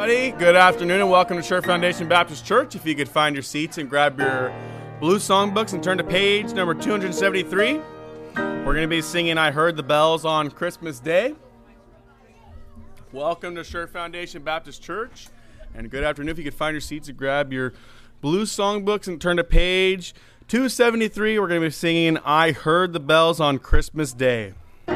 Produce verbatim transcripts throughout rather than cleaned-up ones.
everybody. Good afternoon and welcome to Shore Foundation Baptist Church. If you could find your seats and grab your blue songbooks and turn to page number two seventy-three. We're going to be singing I Heard the Bells on Christmas Day. Welcome to Shore Foundation Baptist Church. And good afternoon. If you could find your seats and grab your blue songbooks and turn to page two seventy-three. We're going to be singing I Heard the Bells on Christmas Day.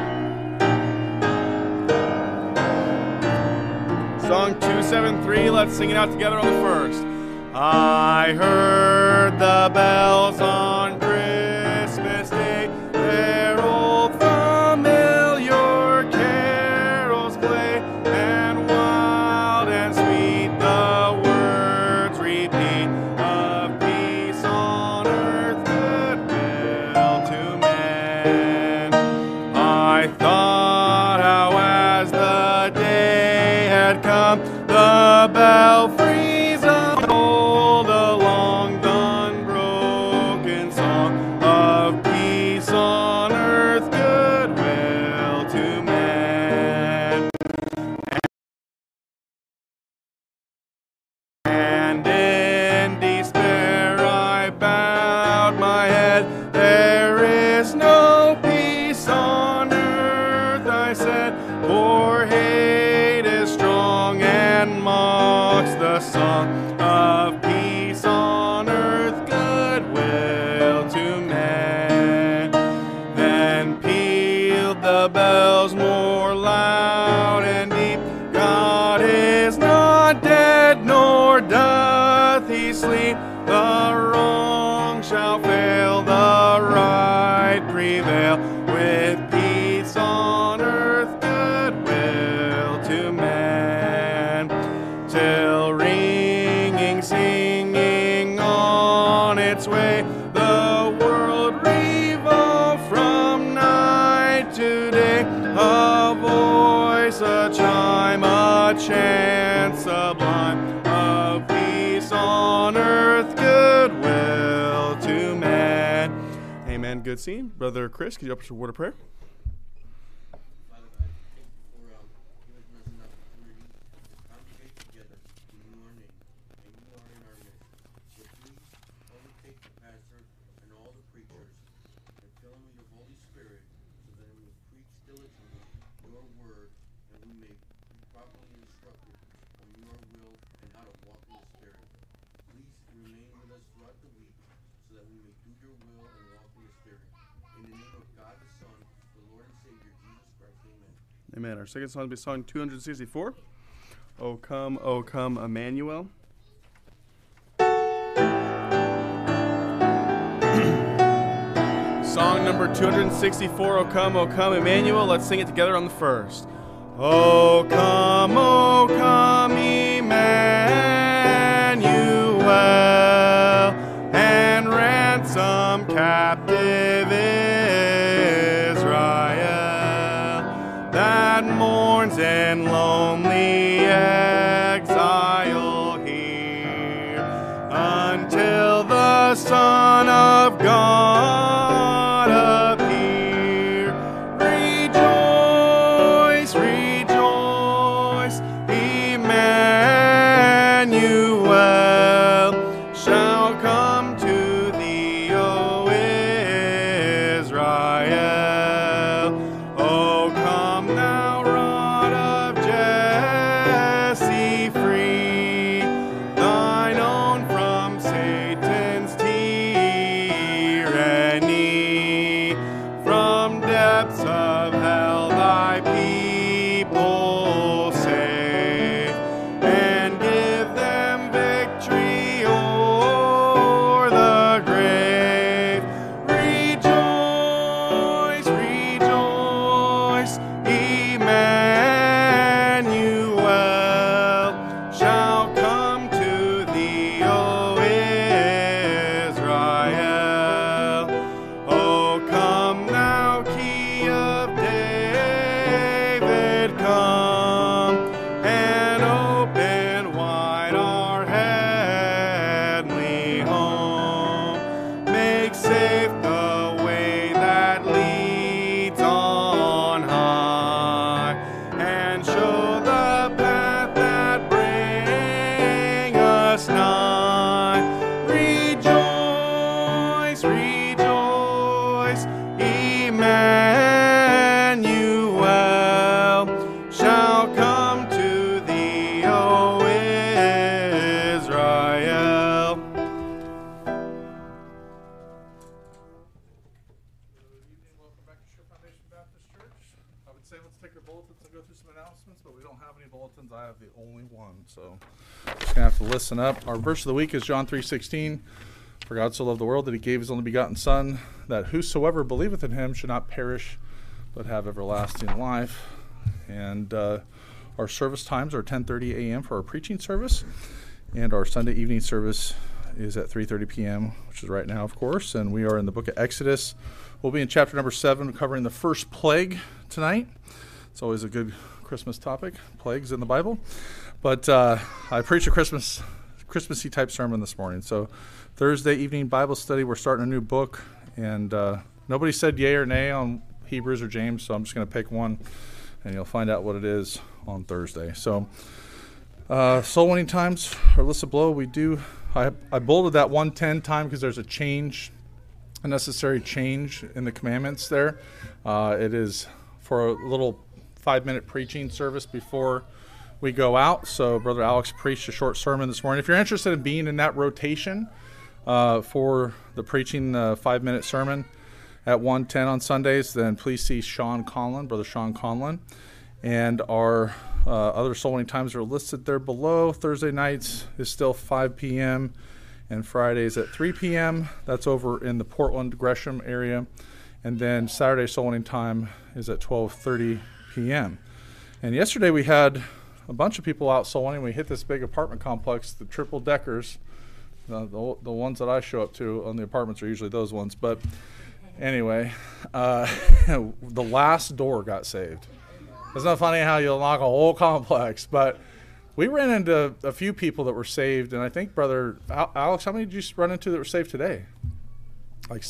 Song two seventy-three, let's sing it out together on the first. I heard the bells on Christmas Day, their old familiar carols play, and wild and sweet the words repeat of peace on earth, goodwill to men. I thought how as the day had come, the belfries of old, a long done broken song of peace on earth, goodwill to men. And in despair I bowed my head. There is no peace on earth, I said, for hate is strong and mocks the song of peace on earth, goodwill to men. Then pealed the bells more loud and deep. God is not dead, nor doth he sleep. The wrong shall fail, the right prevail, with peace on earth, goodwill to men. Till ringing, singing on its way, the world revolved from night to day. A voice, a chime, a chant sublime of peace on earth, goodwill to men. Amen. Good scene. Brother Chris, could you open us a word of prayer? Amen. Our second song will be song two sixty-four. O come, O come, Emmanuel. Song number two sixty-four, O come, O come, Emmanuel. Let's sing it together on the first. O come, O come, Emmanuel, and ransom captive Israel, that mourns in lonely exile here, until the Son of God appear. Rejoice, rejoice, Emmanuel shall come to thee, O Israel. O come thou, rod of Jesse, free thine own from Satan's tyranny. since I have the only one, so just gonna have to listen up. Our verse of the week is John three sixteen. For God so loved the world that he gave his only begotten Son, that whosoever believeth in him should not perish, but have everlasting life. And uh, our service times are ten thirty a.m. for our preaching service, and our Sunday evening service is at three thirty p.m., which is right now, of course. And we are in the book of Exodus. We'll be in chapter number seven, covering the first plague tonight. It's always a good Christmas topic, plagues in the Bible. But uh, I preached a Christmas, Christmassy type sermon this morning. So Thursday evening Bible study, we're starting a new book. And uh, nobody said yay or nay on Hebrews or James, so I'm just going to pick one, and you'll find out what it is on Thursday. So uh, soul winning times are listed below. We do, I, I bolded that one ten time because there's a change, a necessary change in the commandments there. Uh, it is for a little five-minute preaching service before we go out. So Brother Alex preached a short sermon this morning. If you're interested in being in that rotation uh, for the preaching uh, five-minute sermon at one ten on Sundays, then please see Sean Conlon, Brother Sean Conlon. And our uh, other soul winning times are listed there below. Thursday nights is still five p.m. and Fridays at three p.m. That's over in the Portland, Gresham area. And then Saturday soul winning time is at twelve thirty p.m. And yesterday we had a bunch of people out soul winning. We hit this big apartment complex, the triple deckers. Uh, the, the ones that I show up to on the apartments are usually those ones. But anyway, uh, the last door got saved. It's not funny how you unlock a whole complex, but we ran into a few people that were saved, and I think, Brother Alex, how many did you run into that were saved today? Like,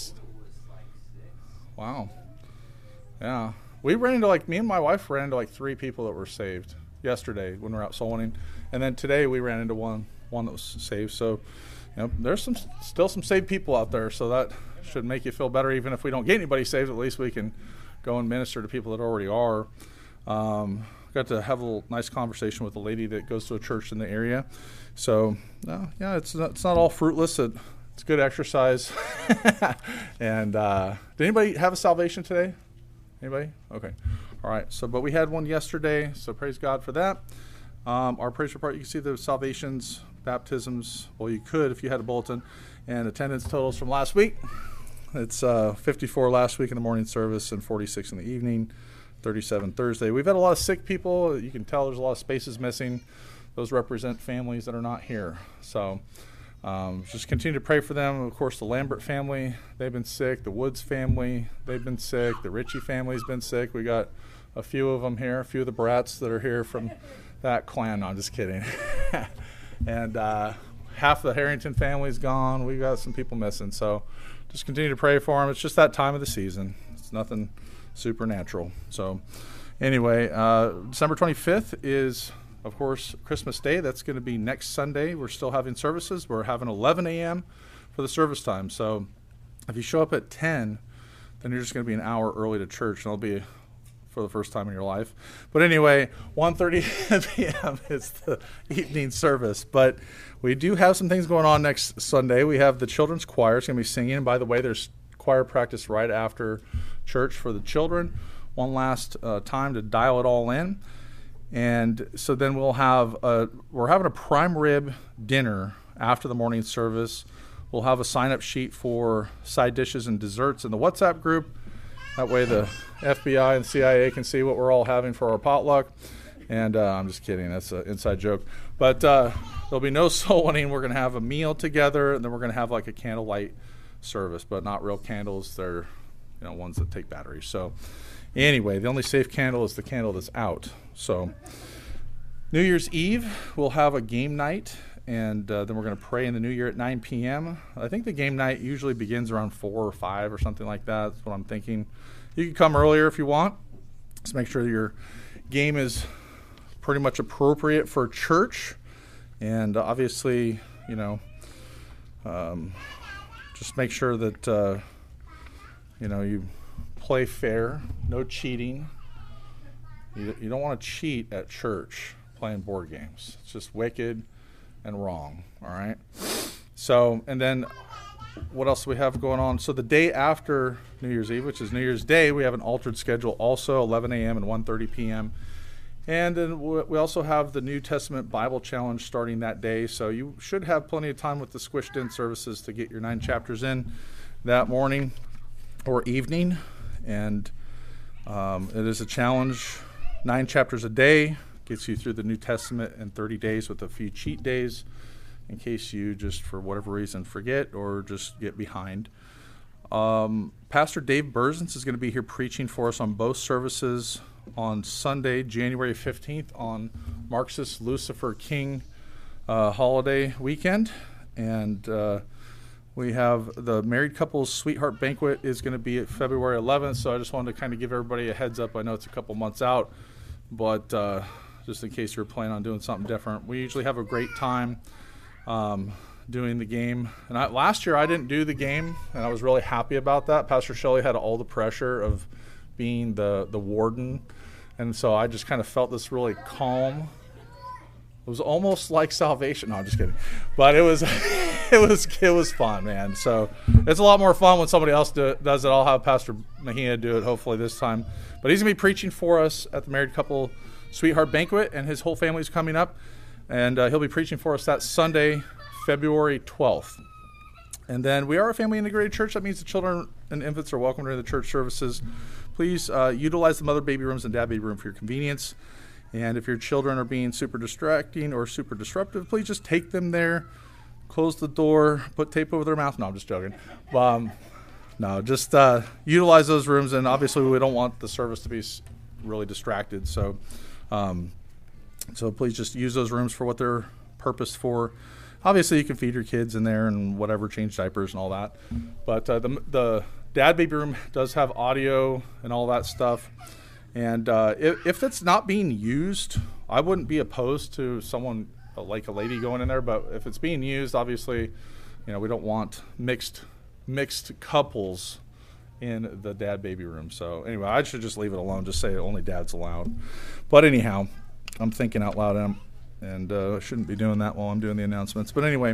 wow. Yeah. We ran into, like, me and my wife ran into, like, three people that were saved yesterday when we were out soul winning. And then today we ran into one one that was saved. So, you know, there's some still some saved people out there, so that should make you feel better. Even if we don't get anybody saved, at least we can go and minister to people that already are. Um, got to have a little nice conversation with a lady that goes to a church in the area. So, uh, yeah, it's not, it's not all fruitless. It, it's good exercise. And uh, did anybody have a salvation today? Anybody? Okay. All right. So, but we had one yesterday, so praise God for that. Um, our praise report, you can see the salvations, baptisms, well, you could if you had a bulletin, and attendance totals from last week. It's uh, fifty-four last week in the morning service and forty-six in the evening, thirty-seven Thursday. We've had a lot of sick people. You can tell there's a lot of spaces missing. Those represent families that are not here. So um, just continue to pray for them. Of course, the Lambert family, they've been sick. The Woods family, they've been sick. The Ritchie family's been sick. We got a few of them here, a few of the brats that are here from that clan. No, I'm just kidding. And uh, half the Harrington family's gone. We got some people missing. So just continue to pray for them. It's just that time of the season. It's nothing supernatural. So anyway, uh, December twenty-fifth is, of course, Christmas Day. That's going to be next Sunday. We're still having services. We're having eleven a.m. for the service time. So if you show up at ten, then you're just going to be an hour early to church, and it'll be for the first time in your life. But anyway, one thirty p.m. is the evening service. But we do have some things going on next Sunday. We have the children's choir. It's going to be singing. And by the way, there's choir practice right after church for the children. One last uh, time to dial it all in. And so then we'll have a, we're having a prime rib dinner after the morning service. We'll have a sign-up sheet for side dishes and desserts in the WhatsApp group. That way the F B I and C I A can see what we're all having for our potluck. And uh, I'm just kidding. That's an inside joke. But uh, there'll be no soul winning. We're going to have a meal together, and then we're going to have like a candlelight service, but not real candles. They're, you know, ones that take batteries. So anyway, the only safe candle is the candle that's out. So New Year's Eve, we'll have a game night, and uh, then we're going to pray in the new year at nine p.m. I think the game night usually begins around four or five or something like that. That's what I'm thinking. You can come earlier if you want. Just make sure your game is pretty much appropriate for church. And uh, obviously, you know, um, just make sure that, uh, you know, you play fair, no cheating. You, you don't want to cheat at church playing board games. It's just wicked and wrong, all right? So, and then what else do we have going on? So the day after New Year's Eve, which is New Year's Day, we have an altered schedule also, eleven a.m. and one thirty p.m. And then we also have the New Testament Bible Challenge starting that day. So you should have plenty of time with the squished in services to get your nine chapters in that morning or evening. And um, it is a challenge. Nine chapters a day gets you through the New Testament in thirty days with a few cheat days in case you just, for whatever reason, forget or just get behind. Um, Pastor Dave Berzins is going to be here preaching for us on both services on Sunday, January fifteenth, on Marxist Lucifer King uh, holiday weekend. And uh, we have the Married Couples Sweetheart Banquet is going to be at February eleventh, so I just wanted to kind of give everybody a heads up. I know it's a couple months out, but uh, just in case you're planning on doing something different. We usually have a great time um, doing the game. And I, last year I didn't do the game, and I was really happy about that. Pastor Shelley had all the pressure of being the, the warden, and so I just kind of felt this really calm. It was almost like salvation. No, I'm just kidding. But it was it was it was fun, man. So it's a lot more fun when somebody else do, does it. I'll have Pastor Mahina do it hopefully this time. But he's going to be preaching for us at the Married Couple Sweetheart Banquet, and his whole family's coming up. And uh, he'll be preaching for us that Sunday, February twelfth. And then we are a family integrated church. That means the children and infants are welcome during the church services. Please uh, utilize the mother baby rooms and dad baby room for your convenience. And if your children are being super distracting or super disruptive, please just take them there, close the door, put tape over their mouth. No, I'm just joking. Um, no, just uh, utilize those rooms. And obviously we don't want the service to be really distracted. So, um, so please just use those rooms for what they're purposed for. Obviously, you can feed your kids in there and whatever, change diapers and all that. But uh, the the dad baby room does have audio and all that stuff. And uh, if, if it's not being used, I wouldn't be opposed to someone uh, like a lady going in there. But if it's being used, obviously, you know, we don't want mixed mixed couples in the dad baby room. So anyway, I should just leave it alone. Just say only dad's allowed. But anyhow, I'm thinking out loud. And I'm, And uh, shouldn't be doing that while I'm doing the announcements. But anyway,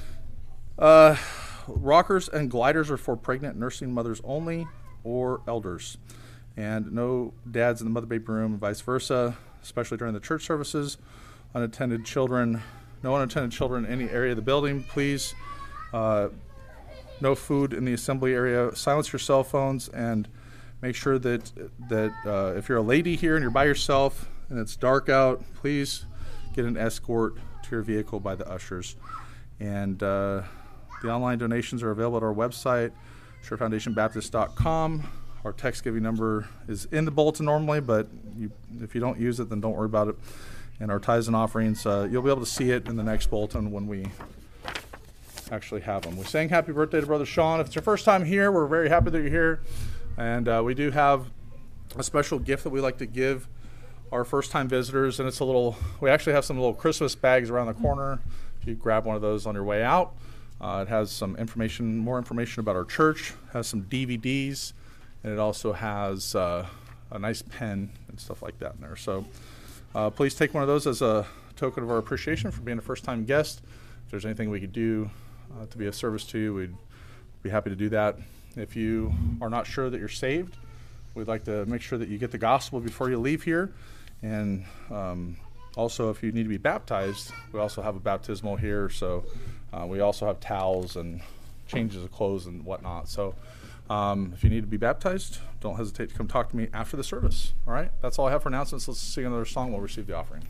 uh, rockers and gliders are for pregnant nursing mothers only or elders. And no dads in the mother baby room and vice versa, especially during the church services. Unattended children, no unattended children in any area of the building, please. Uh, no food in the assembly area. Silence your cell phones and make sure that, that uh, if you're a lady here and you're by yourself and it's dark out, please get an escort to your vehicle by the ushers. And uh, the online donations are available at our website, sure foundation baptist dot com. Our text giving number is in the bulletin normally, but you, if you don't use it, then don't worry about it. And our tithes and offerings, uh, you'll be able to see it in the next bulletin when we actually have them. We sang happy birthday to Brother Sean. If it's your first time here, we're very happy that you're here. And uh, we do have a special gift that we like to give our first-time visitors, and it's a little, we actually have some little Christmas bags around the corner. If you grab one of those on your way out, uh, it has some information, more information about our church, has some D V Ds, and it also has uh, a nice pen and stuff like that in there. So uh, please take one of those as a token of our appreciation for being a first-time guest. If there's anything we could do uh, to be of service to you, we'd be happy to do that. If you are not sure that you're saved, we'd like to make sure that you get the gospel before you leave here. And um, also, if you need to be baptized, we also have a baptismal here. So uh, we also have towels and changes of clothes and whatnot. So um, if you need to be baptized, don't hesitate to come talk to me after the service. All right? That's all I have for announcements. Let's sing another song. We'll receive the offering.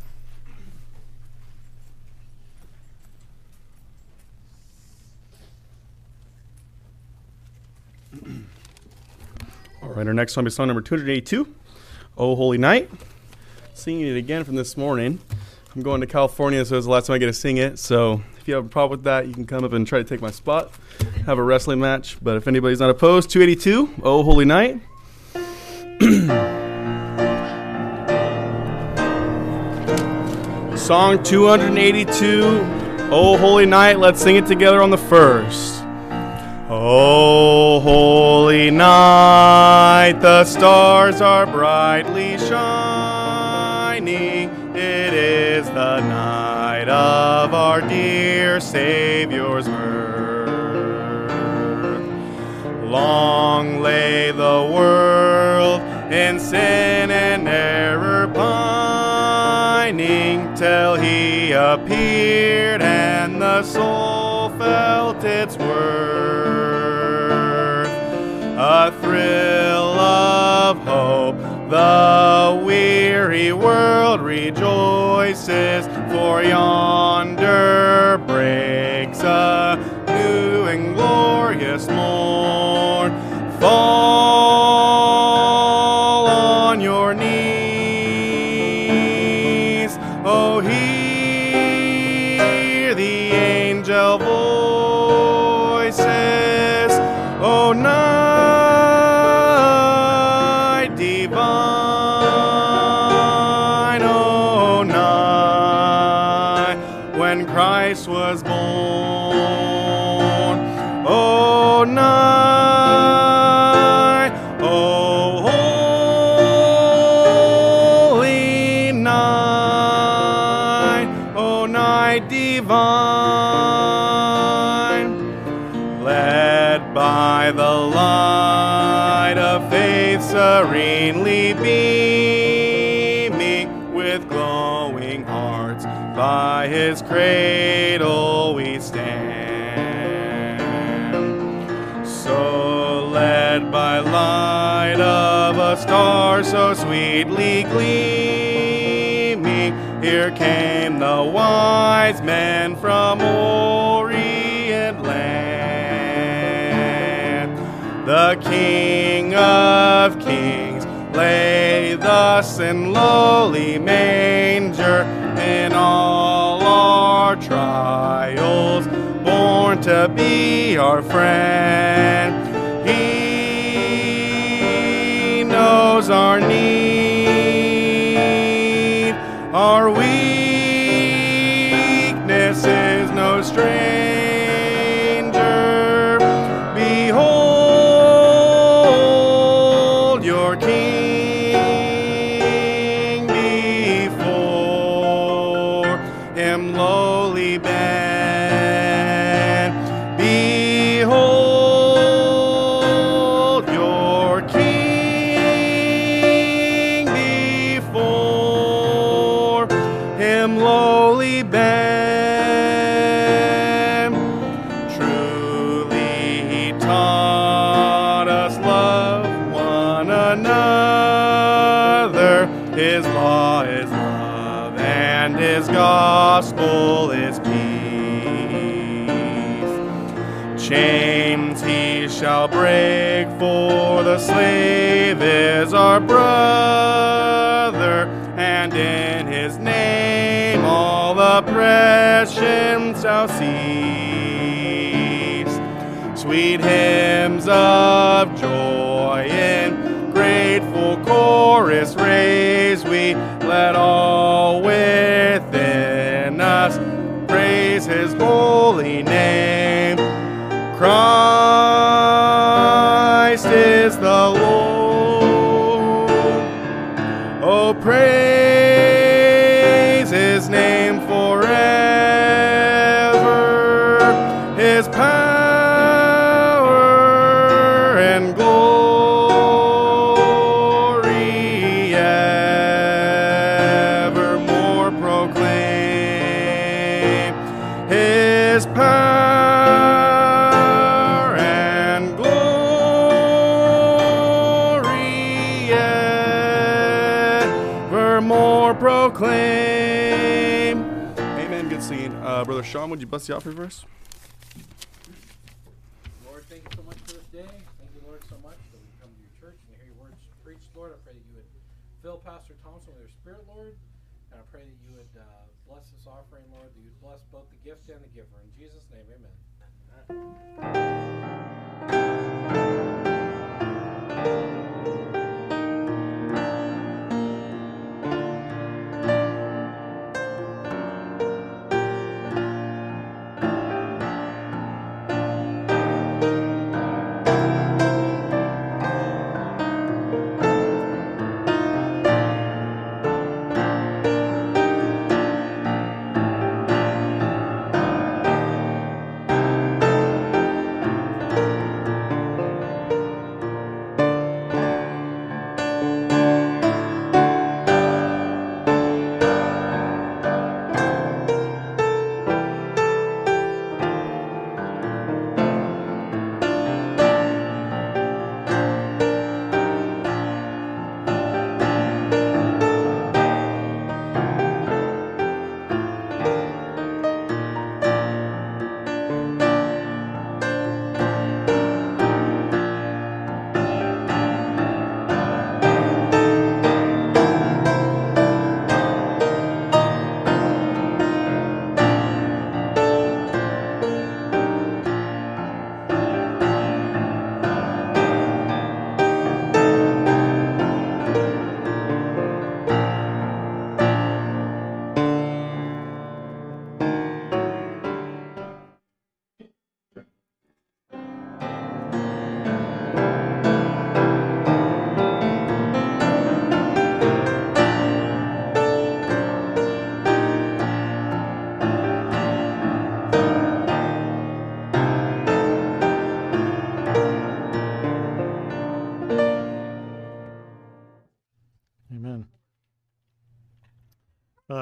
All right, our next song is song number two eighty-two, Oh Holy Night. Singing it again from this morning. I'm going to California, so it's the last time I get to sing it. So if you have a problem with that, you can come up and try to take my spot, have a wrestling match. But if anybody's not opposed, two eighty-two, Oh Holy Night. Song two eighty-two, Oh Holy Night. Let's sing it together on the first. Oh, holy night, the stars are brightly shining. It is the night of our dear Savior's birth. Long lay the world in sin and error pining. shining till he appeared, and the soul felt its worth. A thrill of hope, the weary world rejoices, for yonder breaks a new and glorious morn. Fall on your knees, oh, hear the angel voices, oh, night divine, oh, night when Christ was born, oh, night, oh, holy night, oh, night divine, led by the light of faith serenely beaming, with glowing hearts by his cradle we stand. So led by light of a star so sweetly gleaming, here came the wise men from Orient land. The King of Kings lay thus in lowly manger, in all our trials born to be our friend. He knows our need, our weakness is no stranger. Behold your King, before him lowly bend. Behold your King, before him lowly bend. Truly he taught us love one another. His law is love, and his gospel is peace. Chains he shall break, for the slave is our brother, and in his name all oppression shall cease. Sweet hymns of joy in grateful chorus raise we, let all within us praise his holy name. Christ is the Lord, oh, praise his name forever. His power and glory evermore proclaim. His power and glory evermore proclaim. Amen. Good scene. Uh, Brother Sean, would you bless the offering verse? Lord, thank you so much for this day. Thank you, Lord, so much that we come to your church and hear your words preached, Lord. I pray that you would fill Pastor Thompson with your spirit, Lord. And I pray that you would uh, bless this offering, Lord, that you would bless both the gift and the giver. In Jesus' name, amen.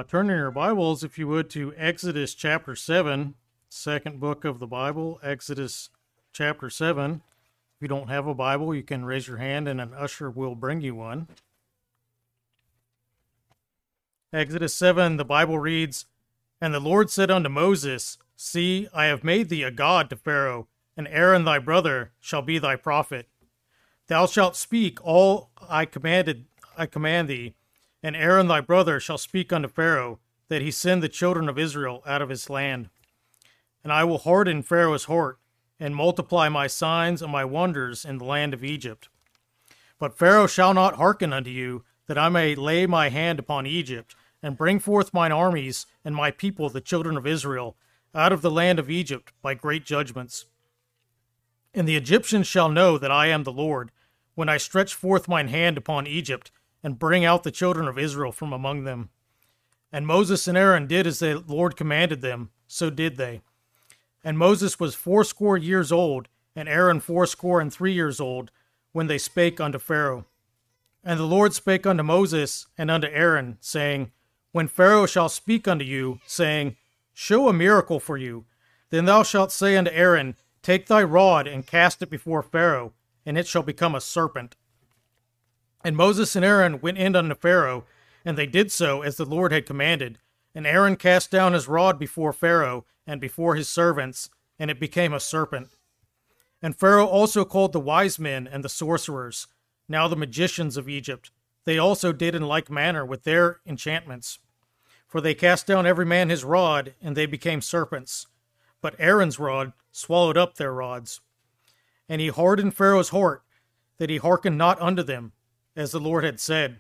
turn in your Bibles, if you would, to Exodus chapter seven, second book of the Bible, Exodus chapter seven. If you don't have a Bible, you can raise your hand and an usher will bring you one. Exodus seven, the Bible reads, "And the Lord said unto Moses, See, I have made thee a god to Pharaoh, and Aaron thy brother shall be thy prophet. Thou shalt speak all I commanded I command thee, and Aaron thy brother shall speak unto Pharaoh, that he send the children of Israel out of his land. And I will harden Pharaoh's heart, and multiply my signs and my wonders in the land of Egypt. But Pharaoh shall not hearken unto you, that I may lay my hand upon Egypt, and bring forth mine armies and my people the children of Israel out of the land of Egypt by great judgments. And the Egyptians shall know that I am the Lord, when I stretch forth mine hand upon Egypt, and bring out the children of Israel from among them. And Moses and Aaron did as the Lord commanded them, so did they. And Moses was fourscore years old, and Aaron fourscore and three years old, when they spake unto Pharaoh. And the Lord spake unto Moses and unto Aaron, saying, When Pharaoh shall speak unto you, saying, Show a miracle for you, then thou shalt say unto Aaron, Take thy rod and cast it before Pharaoh, and it shall become a serpent. And Moses and Aaron went in unto Pharaoh, and they did so as the Lord had commanded. And Aaron cast down his rod before Pharaoh and before his servants, and it became a serpent. And Pharaoh also called the wise men and the sorcerers, now the magicians of Egypt. They also did in like manner with their enchantments. For they cast down every man his rod, and they became serpents. But Aaron's rod swallowed up their rods. And he hardened Pharaoh's heart, that he hearkened not unto them, as the Lord had said.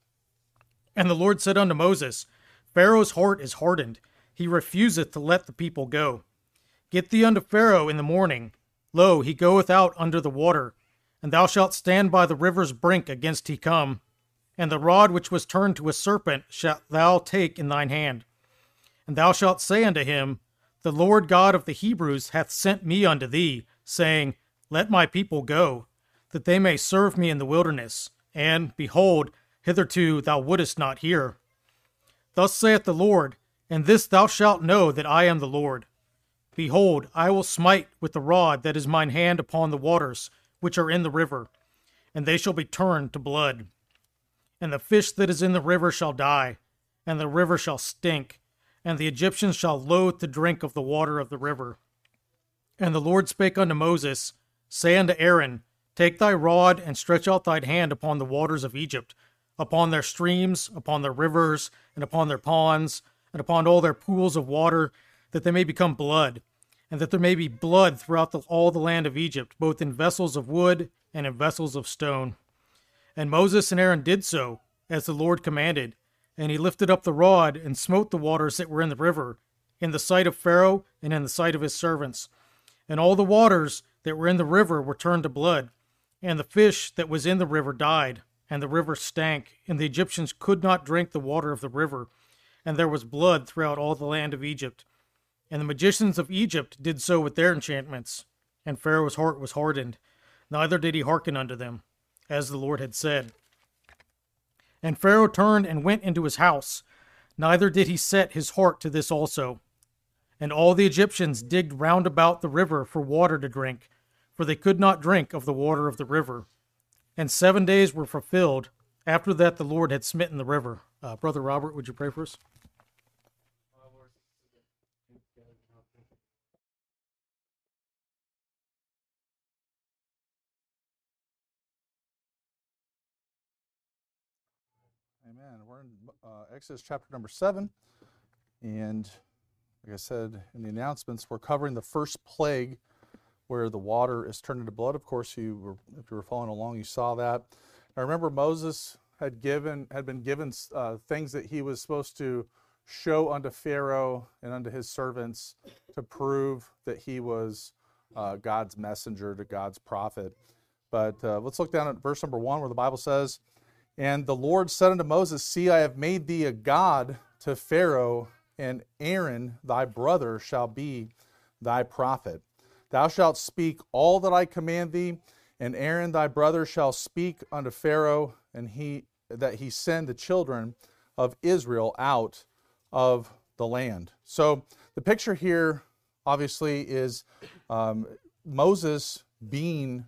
And the Lord said unto Moses, Pharaoh's heart is hardened, he refuseth to let the people go. Get thee unto Pharaoh in the morning. Lo, he goeth out under the water, and thou shalt stand by the river's brink against he come. And the rod which was turned to a serpent shalt thou take in thine hand. And thou shalt say unto him, The Lord God of the Hebrews hath sent me unto thee, saying, Let my people go, that they may serve me in the wilderness. And, behold, hitherto thou wouldest not hear. Thus saith the Lord, and this thou shalt know that I am the Lord. Behold, I will smite with the rod that is mine hand upon the waters, which are in the river, and they shall be turned to blood. And the fish that is in the river shall die, and the river shall stink, and the Egyptians shall loathe to drink of the water of the river. And the Lord spake unto Moses, Say unto Aaron, Take thy rod, and stretch out thine hand upon the waters of Egypt, upon their streams, upon their rivers, and upon their ponds, and upon all their pools of water, that they may become blood, and that there may be blood throughout the, all the land of Egypt, both in vessels of wood and in vessels of stone. And Moses and Aaron did so, as the Lord commanded, and he lifted up the rod, and smote the waters that were in the river, in the sight of Pharaoh, and in the sight of his servants. And all the waters that were in the river were turned to blood, and the fish that was in the river died, and the river stank, and the Egyptians could not drink the water of the river, and there was blood throughout all the land of Egypt. And the magicians of Egypt did so with their enchantments, and Pharaoh's heart was hardened, neither did he hearken unto them, as the Lord had said. And Pharaoh turned and went into his house, neither did he set his heart to this also. And all the Egyptians digged round about the river for water to drink, for they could not drink of the water of the river. And seven days were fulfilled. After that the Lord had smitten the river. Uh, Brother Robert, would you pray for us? Amen. We're in uh, Exodus chapter number seven. And like I said in the announcements, we're covering the first plague where the water is turned into blood. Of course, you were, if you were following along, you saw that. I remember Moses had given had been given uh, things that he was supposed to show unto Pharaoh and unto his servants to prove that he was uh, God's messenger, to God's prophet. But uh, let's look down at verse number one, where the Bible says, And the Lord said unto Moses, See, I have made thee a god to Pharaoh, and Aaron thy brother shall be thy prophet. Thou shalt speak all that I command thee, and Aaron thy brother shall speak unto Pharaoh, and he that he send the children of Israel out of the land. So the picture here obviously is um, Moses being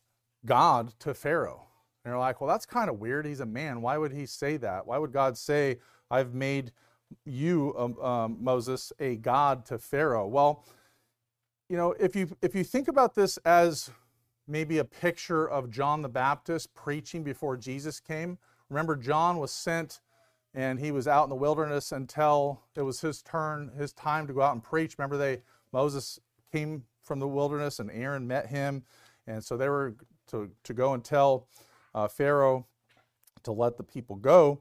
God to Pharaoh. And you're like, well, that's kind of weird. He's a man. Why would he say that? Why would God say, I've made you, um, um, Moses, a God to Pharaoh? Well, you know, if you if you think about this as maybe a picture of John the Baptist preaching before Jesus came. Remember, John was sent and he was out in the wilderness until it was his turn, his time to go out and preach. Remember, they Moses came from the wilderness and Aaron met him. And so they were to, to go and tell uh, Pharaoh to let the people go.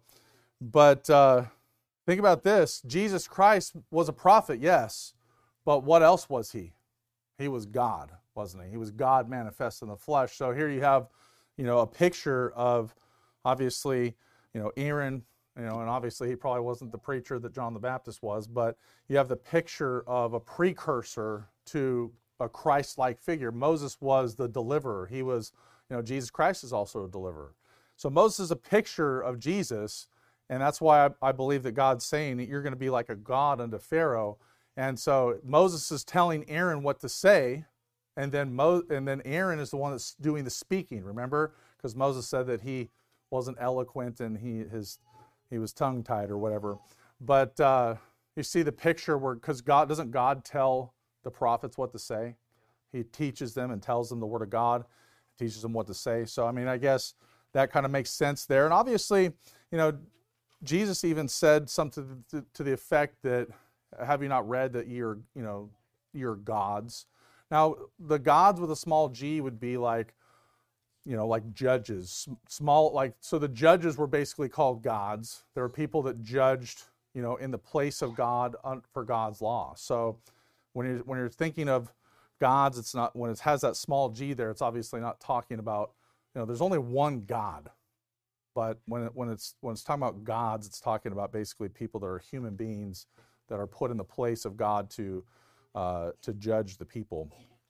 But uh, think about this. Jesus Christ was a prophet, yes. But what else was he? He was God, wasn't he? He was God manifest in the flesh. So here you have, you know, a picture of, obviously, you know, Aaron, you know, and obviously he probably wasn't the preacher that John the Baptist was, but you have the picture of a precursor to a Christ-like figure. Moses was the deliverer. He was, you know, Jesus Christ is also a deliverer. So Moses is a picture of Jesus, and that's why I, I believe that God's saying that you're going to be like a God unto Pharaoh. And so Moses is telling Aaron what to say, and then Mo, and then Aaron is the one that's doing the speaking. Remember, because Moses said that he wasn't eloquent and he his he was tongue-tied or whatever. But uh, you see the picture where, because God doesn't God tell the prophets what to say? He teaches them and tells them the word of God, teaches them what to say. So I mean, I guess that kind of makes sense there. And obviously, you know, Jesus even said something to, to the effect that, have you not read that you're, you know, you're gods? Now, the gods with a small g would be like, you know, like judges. Small, like, so the judges were basically called gods. There were people that judged, you know, in the place of God for God's law. So when you're, when you're thinking of gods, it's not, when it has that small g there, it's obviously not talking about, you know, there's only one God. But when it, when it's when it's talking about gods, it's talking about basically people that are human beings that are put in the place of God to uh, to judge the people.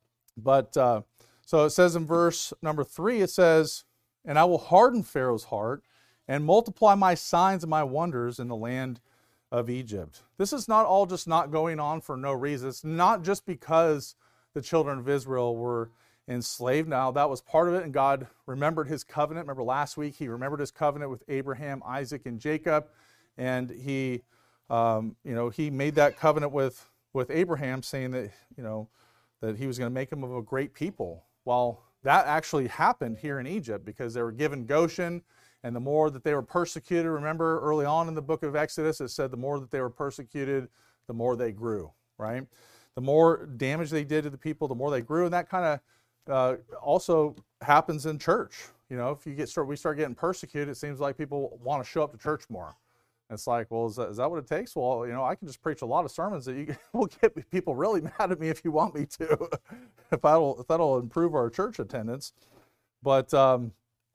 But uh, so it says in verse number three, it says, "And I will harden Pharaoh's heart and multiply my signs and my wonders in the land of Egypt." This is not all just not going on for no reason. It's not just because the children of Israel were enslaved. Now, that was part of it, and God remembered his covenant. Remember last week, he remembered his covenant with Abraham, Isaac, and Jacob, and he, um, you know, he made that covenant with, with Abraham, saying that, you know, that he was going to make him of a great people. Well, that actually happened here in Egypt because they were given Goshen, and the more that they were persecuted, remember early on in the book of Exodus, it said the more that they were persecuted, the more they grew, right? The more damage they did to the people, the more they grew, and that kind of Uh, also happens in church. You know, if you get start, we start getting persecuted, it seems like people want to show up to church more. And it's like, well, is that, is that what it takes? Well, you know, I can just preach a lot of sermons that you will get people really mad at me if you want me to, if that'll if that'll improve our church attendance. But um,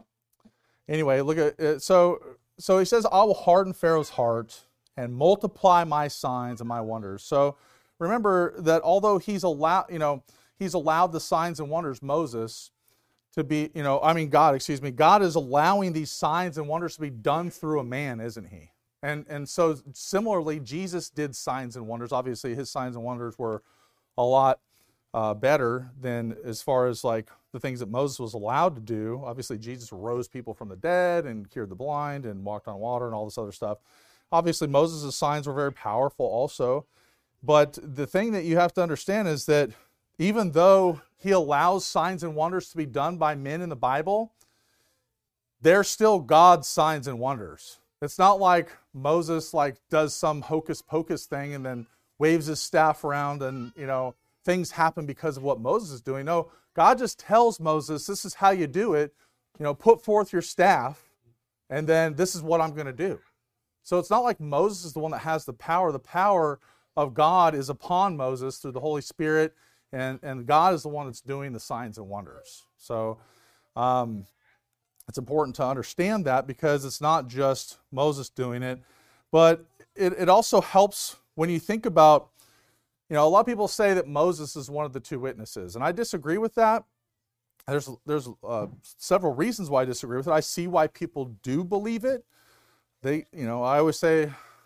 anyway, look at it. So so he says, "I will harden Pharaoh's heart and multiply my signs and my wonders." So remember that although he's allowed, you know. He's allowed the signs and wonders, Moses, to be, you know, I mean, God, excuse me, God is allowing these signs and wonders to be done through a man, isn't he? And and so similarly, Jesus did signs and wonders. Obviously, his signs and wonders were a lot uh, better than as far as like the things that Moses was allowed to do. Obviously, Jesus rose people from the dead and cured the blind and walked on water and all this other stuff. Obviously, Moses' signs were very powerful also. But the thing that you have to understand is that even though he allows signs and wonders to be done by men in the Bible, they're still God's signs and wonders. It's not like Moses like does some hocus pocus thing and then waves his staff around and, you know, things happen because of what Moses is doing. No, God just tells Moses, this is how you do it. You know, put forth your staff, and then this is what I'm going to do. So it's not like Moses is the one that has the power. The power of God is upon Moses through the Holy Spirit. And, and God is the one that's doing the signs and wonders. So um, it's important to understand that because it's not just Moses doing it, but it, it also helps when you think about, you know, a lot of people say that Moses is one of the two witnesses, and I disagree with that. There's, there's uh, several reasons why I disagree with it. I see why people do believe it. They, you know, I always say,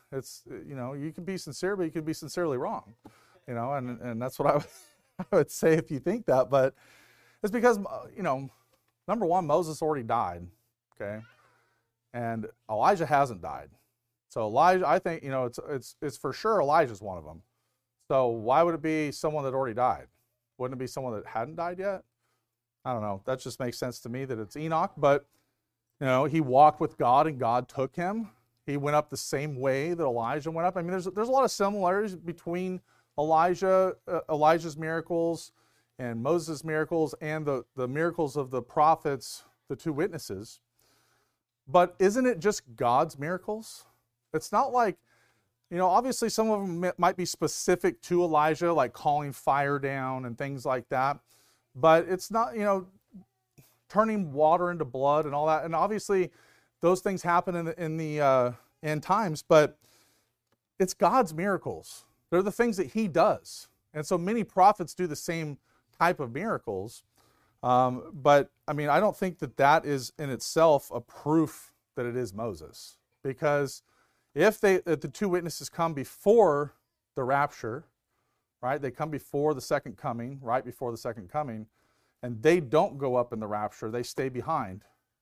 It's, you know, you can be sincere, but you can be sincerely wrong, you know, and, and that's what I would, I would say if you think that. But it's because, you know, number one, Moses already died, okay, and Elijah hasn't died. So Elijah, I think, you know, it's it's it's for sure Elijah's one of them. So why would it be someone that already died? Wouldn't it be someone that hadn't died yet? I don't know. That just makes sense to me that it's Enoch. But, you know, he walked with God and God took him. He went up the same way that Elijah went up. I mean, there's there's a lot of similarities between Elijah, uh, Elijah's miracles and Moses' miracles and the, the miracles of the prophets, the two witnesses. But isn't it just God's miracles? It's not like, you know, obviously some of them might be specific to Elijah, like calling fire down and things like that. But it's not, you know, turning water into blood and all that. And obviously those things happen in the, in the uh, end times, but it's God's miracles. They're the things that he does. And so many prophets do the same type of miracles. Um, but, I mean, I don't think that that is in itself a proof that it is Moses. Because if they, if the two witnesses come before the rapture, right, they come before the second coming, right before the second coming, and they don't go up in the rapture, they stay behind.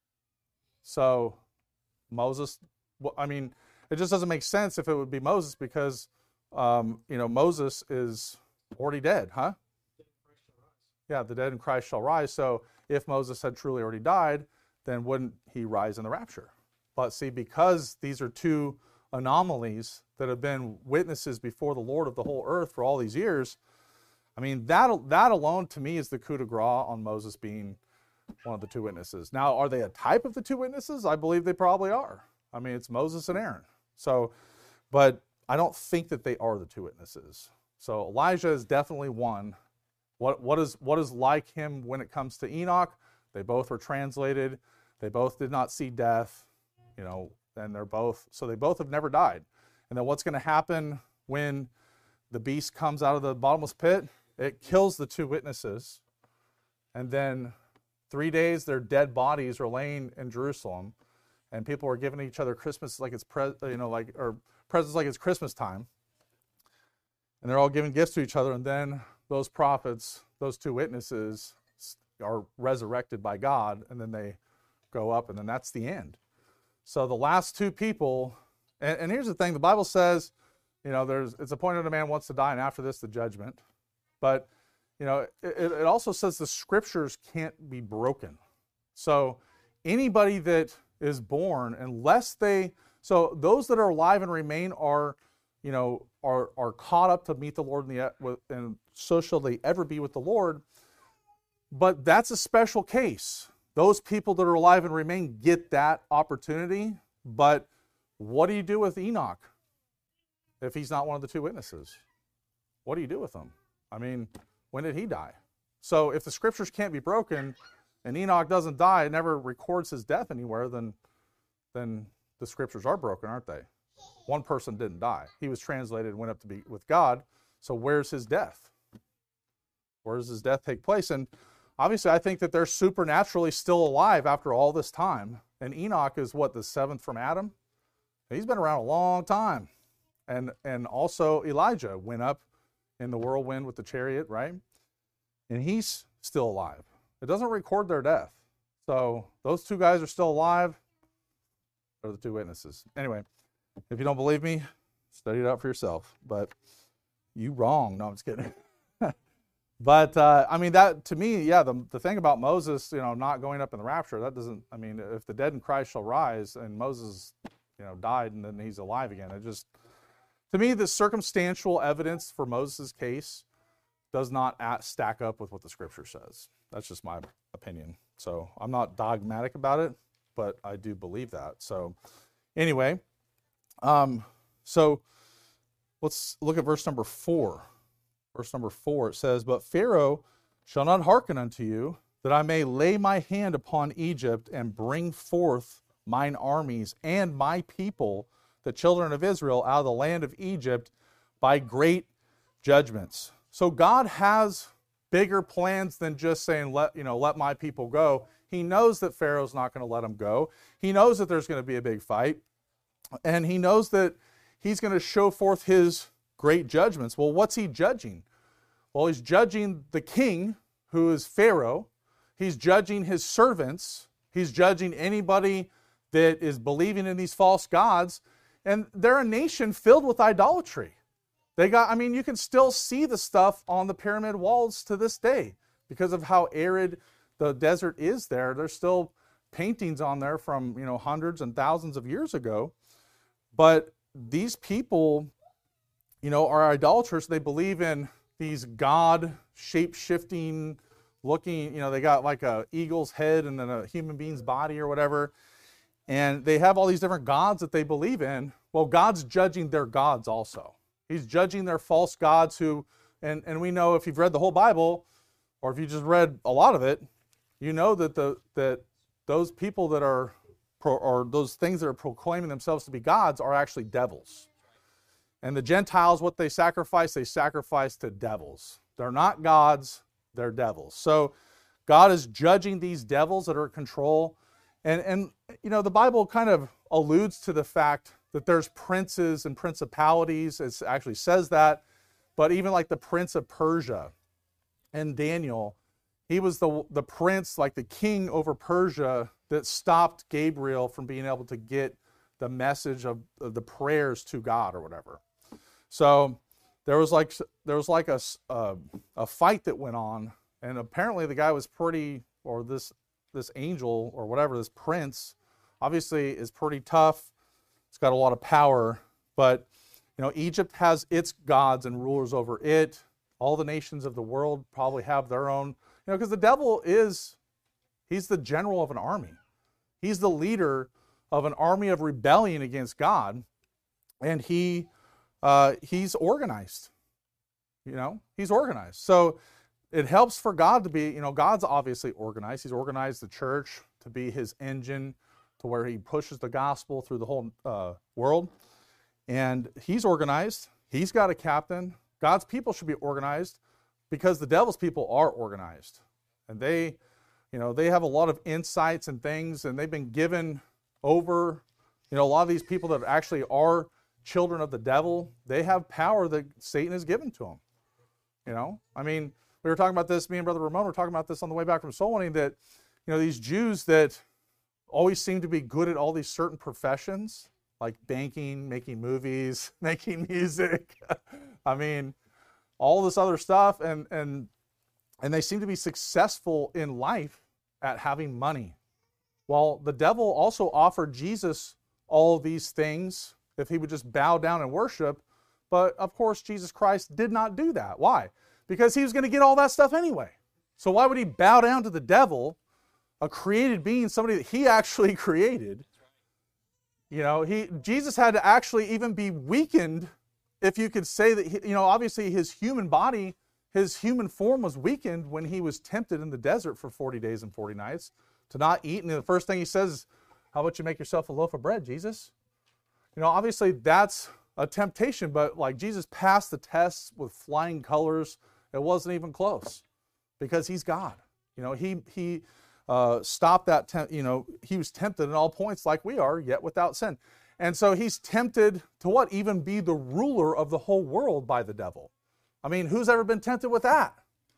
So Moses, well, I mean, it just doesn't make sense if it would be Moses because, um, you know, Moses is already dead, huh? Yeah, the dead in Christ shall rise. So if Moses had truly already died, then wouldn't he rise in the rapture? But see, because these are two anomalies that have been witnesses before the Lord of the whole earth for all these years, I mean, that, that alone to me is the coup de grace on Moses being one of the two witnesses. Now, are they a type of the two witnesses? I believe they probably are. I mean, it's Moses and Aaron. So, but I don't think that they are the two witnesses. So Elijah is definitely one. What, what is, what is like him when it comes to Enoch? They both were translated. They both did not see death, you know, and they're both, so they both have never died. And then what's going to happen when the beast comes out of the bottomless pit? It kills the two witnesses. And then three days their dead bodies are laying in Jerusalem. And people are giving each other Christmas like it's, pre, you know, like, or presents like it's Christmas time. And they're all giving gifts to each other. And then those prophets, those two witnesses are resurrected by God. And then they go up and then that's the end. So the last two people, and, and here's the thing, the Bible says, you know, there's it's appointed a man once to die, and after this, the judgment. But, you know, it, it also says the scriptures can't be broken. So anybody that is born, unless they, so those that are alive and remain are, you know, are are caught up to meet the Lord in the, and so shall they ever be with the Lord. But that's a special case. Those people that are alive and remain get that opportunity, but what do you do with Enoch if he's not one of the two witnesses? What do you do with him? I mean, when did he die? So if the scriptures can't be broken and Enoch doesn't die, it never records his death anywhere, then, then the scriptures are broken, aren't they? One person didn't die. He was translated and went up to be with God. So where's his death? Where does his death take place? And obviously, I think that they're supernaturally still alive after all this time. And Enoch is what, the seventh from Adam? He's been around a long time. And and also Elijah went up in the whirlwind with the chariot, right? And he's still alive. It doesn't record their death. So those two guys are still alive. They're the two witnesses. Anyway, if you don't believe me, study it out for yourself. But you wrong. No, I'm just kidding. But, uh, I mean, that, to me, yeah, the, the thing about Moses, you know, not going up in the rapture, that doesn't, I mean, if the dead in Christ shall rise, and Moses, you know, died and then he's alive again, it just, to me, the circumstantial evidence for Moses' case does not at, stack up with what the scripture says. That's just my opinion. So, I'm not dogmatic about it, but I do believe that. So, anyway, um, so, let's look at verse number four. Verse number four, it says, "But Pharaoh shall not hearken unto you, that I may lay my hand upon Egypt and bring forth mine armies and my people, the children of Israel, out of the land of Egypt by great judgments." So God has bigger plans than just saying, let, you know, let my people go. He knows that Pharaoh's not going to let them go. He knows that there's going to be a big fight. And he knows that he's going to show forth his great judgments. Well, what's he judging? Well, he's judging the king, who is Pharaoh. He's judging his servants. He's judging anybody that is believing in these false gods. And they're a nation filled with idolatry. They got, I mean, you can still see the stuff on the pyramid walls to this day because of how arid the desert is there. There's still paintings on there from, you know, hundreds and thousands of years ago. But these people, you know, are idolaters. They believe in these God shape-shifting looking, you know, they got like a eagle's head and then a human being's body or whatever. And they have all these different gods that they believe in. Well, God's judging their gods also. He's judging their false gods who, and, and we know if you've read the whole Bible, or if you just read a lot of it, you know that the that those people that are, pro, or those things that are proclaiming themselves to be gods are actually devils. And the Gentiles, what they sacrifice, they sacrifice to devils. They're not gods, they're devils. So God is judging these devils that are in control. And, and you know, the Bible kind of alludes to the fact that there's princes and principalities. It actually says that. But even like the prince of Persia and Daniel, he was the, the prince, like the king over Persia, that stopped Gabriel from being able to get the message of, of the prayers to God or whatever. So there was like there was like a, a, a fight that went on, and apparently the guy was pretty, or this this angel or whatever, this prince, obviously is pretty tough. It's got a lot of power, but you know, Egypt has its gods and rulers over it. All the nations of the world probably have their own, you know, because the devil is, he's the general of an army. He's the leader of an army of rebellion against God, and he uh, he's organized. You know, he's organized. So it helps for God to be, you know, God's obviously organized. He's organized the church to be his engine, to where he pushes the gospel through the whole uh, world. And he's organized. He's got a captain. God's people should be organized because the devil's people are organized. And they, you know, they have a lot of insights and things, and they've been given over, you know, a lot of these people that actually are children of the devil, they have power that Satan has given to them. You know, I mean, we were talking about this, me and Brother Ramon were talking about this on the way back from soul winning, that, you know, these Jews that always seem to be good at all these certain professions, like banking, making movies, making music. I mean, all this other stuff, and and and they seem to be successful in life at having money. Well, the devil also offered Jesus all these things if he would just bow down and worship. But of course, Jesus Christ did not do that. Why? Because he was going to get all that stuff anyway. So why would he bow down to the devil, a created being, somebody that he actually created? You know, he Jesus had to actually even be weakened, if you could say that, he, you know, obviously his human body, his human form was weakened when he was tempted in the desert for forty days and forty nights to not eat. And the first thing he says is, how about you make yourself a loaf of bread, Jesus? You know, obviously that's a temptation, but like Jesus passed the tests with flying colors. It wasn't even close because he's God. You know, he, he, Uh, stop that, temp- you know, he was tempted in all points like we are, yet without sin. And so he's tempted to what? Even be the ruler of the whole world by the devil. I mean, who's ever been tempted with that?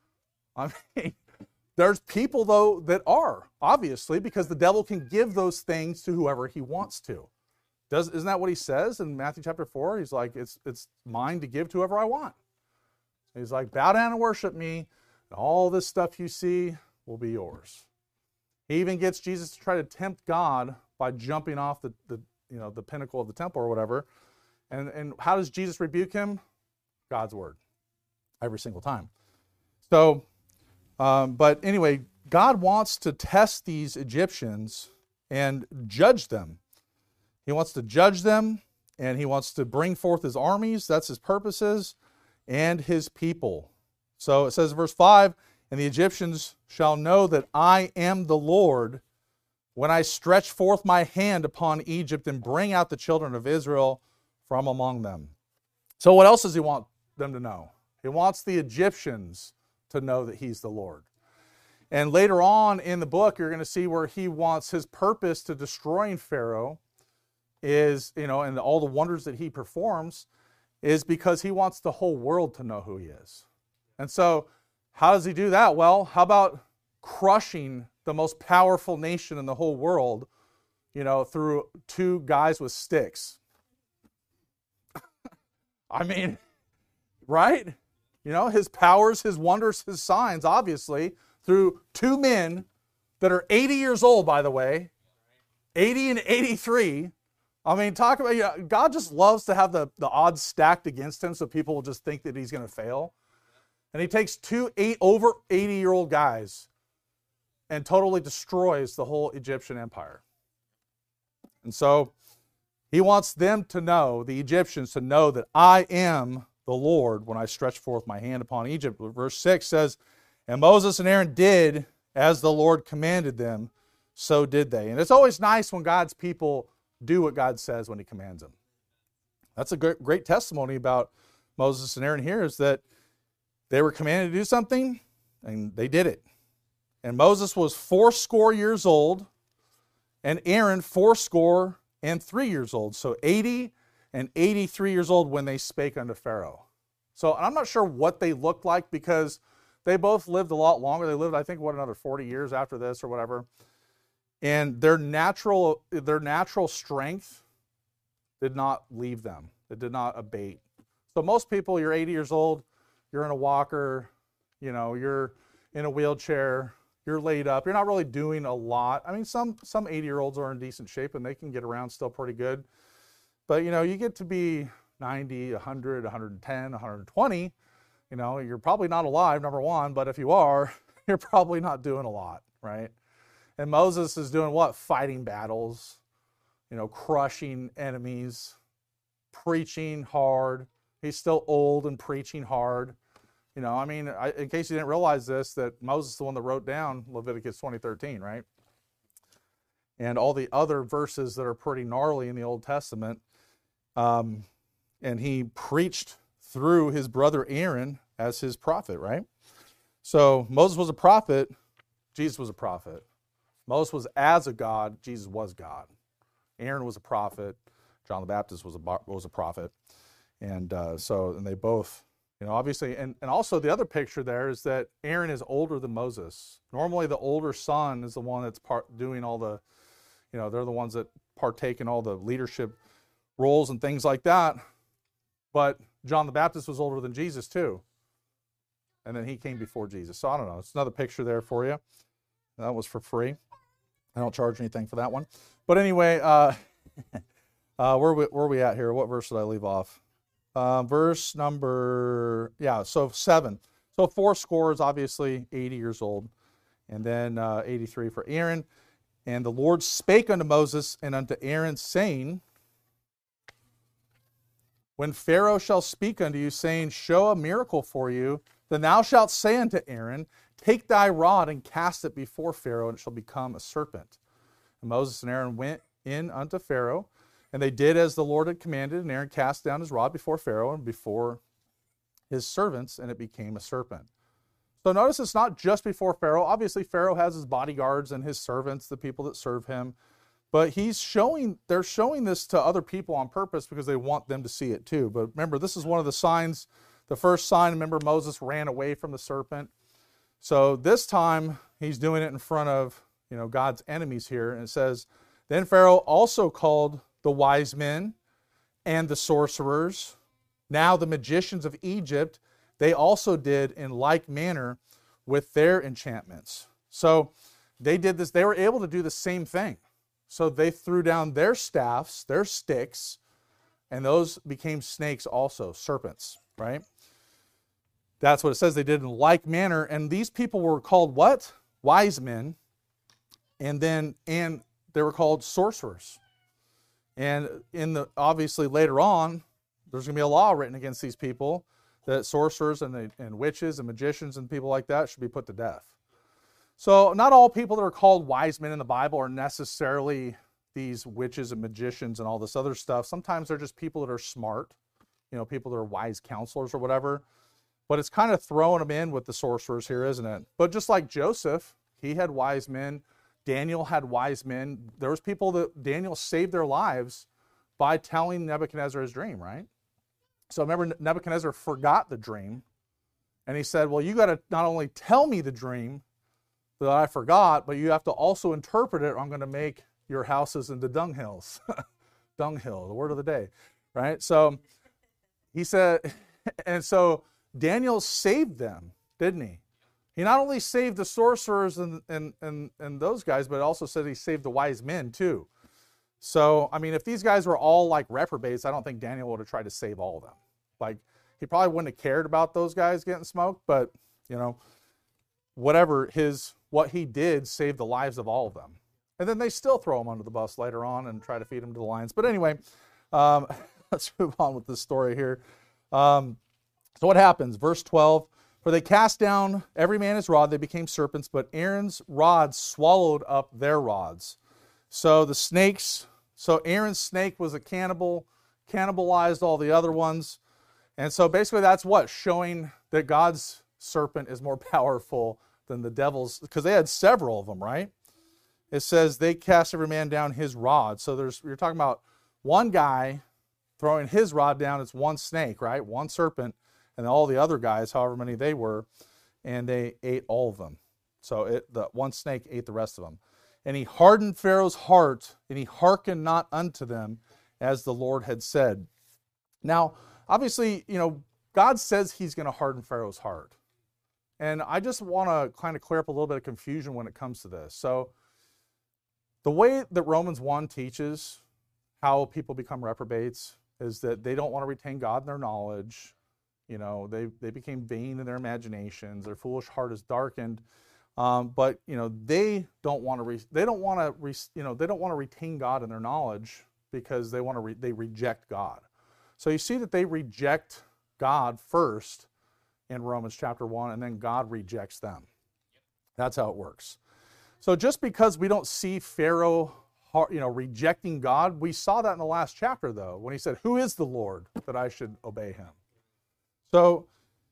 I mean, there's people, though, that are, obviously, because the devil can give those things to whoever he wants to. Does, isn't that what he says in Matthew chapter four? He's like, it's, it's mine to give to whoever I want. He's like, bow down and worship me, and all this stuff you see will be yours. He even gets Jesus to try to tempt God by jumping off the, the you know the pinnacle of the temple or whatever. And, and how does Jesus rebuke him? God's word. Every single time. So, um, but anyway, God wants to test these Egyptians and judge them. He wants to judge them, and he wants to bring forth his armies. That's his purposes, and his people. So it says in verse five, and the Egyptians shall know that I am the Lord when I stretch forth my hand upon Egypt and bring out the children of Israel from among them. So what else does he want them to know? He wants the Egyptians to know that he's the Lord. And later on in the book, you're going to see where he wants his purpose to destroying Pharaoh is, you know, and all the wonders that he performs is because he wants the whole world to know who he is. And so how does he do that? Well, how about crushing the most powerful nation in the whole world, you know, through two guys with sticks? I mean, right? You know, his powers, his wonders, his signs, obviously, through two men that are eighty years old, by the way, eighty and eighty-three. I mean, talk about, you know, God just loves to have the, the odds stacked against him so people will just think that he's going to fail. And he takes two eight, over eighty-year-old guys and totally destroys the whole Egyptian empire. And so he wants them to know, the Egyptians to know, that I am the Lord when I stretch forth my hand upon Egypt. Verse six says, and Moses and Aaron did as the Lord commanded them, so did they. And it's always nice when God's people do what God says when he commands them. That's a great, great testimony about Moses and Aaron here, is that they were commanded to do something and they did it. And Moses was fourscore years old and Aaron fourscore and three years old. So eighty and eighty-three years old when they spake unto Pharaoh. So I'm not sure what they looked like because they both lived a lot longer. They lived, I think, what, another forty years after this or whatever. And their natural, their natural strength did not leave them. It did not abate. So most people, you're eighty years old, you're in a walker, you know, you're in a wheelchair, you're laid up, you're not really doing a lot. I mean, some some eighty-year-olds are in decent shape and they can get around still pretty good. But, you know, you get to be ninety, one hundred, one hundred ten, one hundred twenty, you know, you're probably not alive, number one, but if you are, you're probably not doing a lot, right? And Moses is doing what? Fighting battles, you know, crushing enemies, preaching hard. He's still old and preaching hard. You know, I mean, I, in case you didn't realize this, that Moses is the one that wrote down Leviticus twenty thirteen, right? And all the other verses that are pretty gnarly in the Old Testament. Um, and he preached through his brother Aaron as his prophet, right? So Moses was a prophet, Jesus was a prophet. Moses was as a God, Jesus was God. Aaron was a prophet, John the Baptist was a was a prophet. And uh, so, and they both, you know, obviously, and, and also the other picture there is that Aaron is older than Moses. Normally the older son is the one that's part doing all the, you know, they're the ones that partake in all the leadership roles and things like that. But John the Baptist was older than Jesus too. And then he came before Jesus. So I don't know, it's another picture there for you. That was for free. I don't charge anything for that one. But anyway, uh, uh, where, we, where are we at here? What verse did I leave off? Uh, verse number, yeah, so seven. So four score is obviously eighty years old. And then uh, eighty-three for Aaron. And the Lord spake unto Moses and unto Aaron, saying, when Pharaoh shall speak unto you, saying, show a miracle for you, then thou shalt say unto Aaron, take thy rod and cast it before Pharaoh, and it shall become a serpent. And Moses and Aaron went in unto Pharaoh, and they did as the Lord had commanded, and Aaron cast down his rod before Pharaoh and before his servants, and it became a serpent. So notice it's not just before Pharaoh. Obviously, Pharaoh has his bodyguards and his servants, the people that serve him. But he's showing, they're showing this to other people on purpose because they want them to see it too. But remember, this is one of the signs, the first sign, remember Moses ran away from the serpent. So this time he's doing it in front of, you know, God's enemies here. And it says, then Pharaoh also called the wise men and the sorcerers, now the magicians of Egypt, they also did in like manner with their enchantments. So they did this, they were able to do the same thing. So they threw down their staffs, their sticks, and those became snakes also, serpents, right? That's what it says they did in like manner. And these people were called what? Wise men. And then, and they were called sorcerers. And in the, obviously later on, there's going to be a law written against these people that sorcerers and, the, and witches and magicians and people like that should be put to death. So not all people that are called wise men in the Bible are necessarily these witches and magicians and all this other stuff. Sometimes they're just people that are smart, you know, people that are wise counselors or whatever. But it's kind of throwing them in with the sorcerers here, isn't it? But just like Joseph, he had wise men. Daniel had wise men. There was people that Daniel saved their lives by telling Nebuchadnezzar his dream, right? So remember, Nebuchadnezzar forgot the dream, and he said, well, you got to not only tell me the dream that I forgot, but you have to also interpret it, or I'm going to make your houses into dunghills. Dunghill, the word of the day, right? So he said, and so Daniel saved them, didn't he? He not only saved the sorcerers and, and, and, and those guys, but also said he saved the wise men too. So, I mean, if these guys were all like reprobates, I don't think Daniel would have tried to save all of them. Like, he probably wouldn't have cared about those guys getting smoked, but, you know, whatever, his, what he did saved the lives of all of them. And then they still throw him under the bus later on and try to feed him to the lions. But anyway, um, let's move on with this story here. Um, so what happens? Verse twelve, for they cast down every man his rod, they became serpents, but Aaron's rods swallowed up their rods. So the snakes, so Aaron's snake was a cannibal, cannibalized all the other ones. And so basically that's what? Showing that God's serpent is more powerful than the devil's, because they had several of them, right? It says they cast every man down his rod. So there's, you're talking about one guy throwing his rod down. It's one snake, right? One serpent, and all the other guys, however many they were, and they ate all of them. So it, the one snake ate the rest of them. And he hardened Pharaoh's heart, and he hearkened not unto them, as the Lord had said. Now, obviously, you know, God says he's going to harden Pharaoh's heart. And I just want to kind of clear up a little bit of confusion when it comes to this. So the way that Romans one teaches how people become reprobates is that they don't want to retain God in their knowledge. You know, they, they became vain in their imaginations. Their foolish heart is darkened. Um, but, you know, they don't want to, re, they don't want to, re, you know, they don't want to retain God in their knowledge because they want to, re, they reject God. So you see that they reject God first in Romans chapter one, and then God rejects them. That's how it works. So just because we don't see Pharaoh, you know, rejecting God, we saw that in the last chapter, though, when he said, who is the Lord that I should obey him? So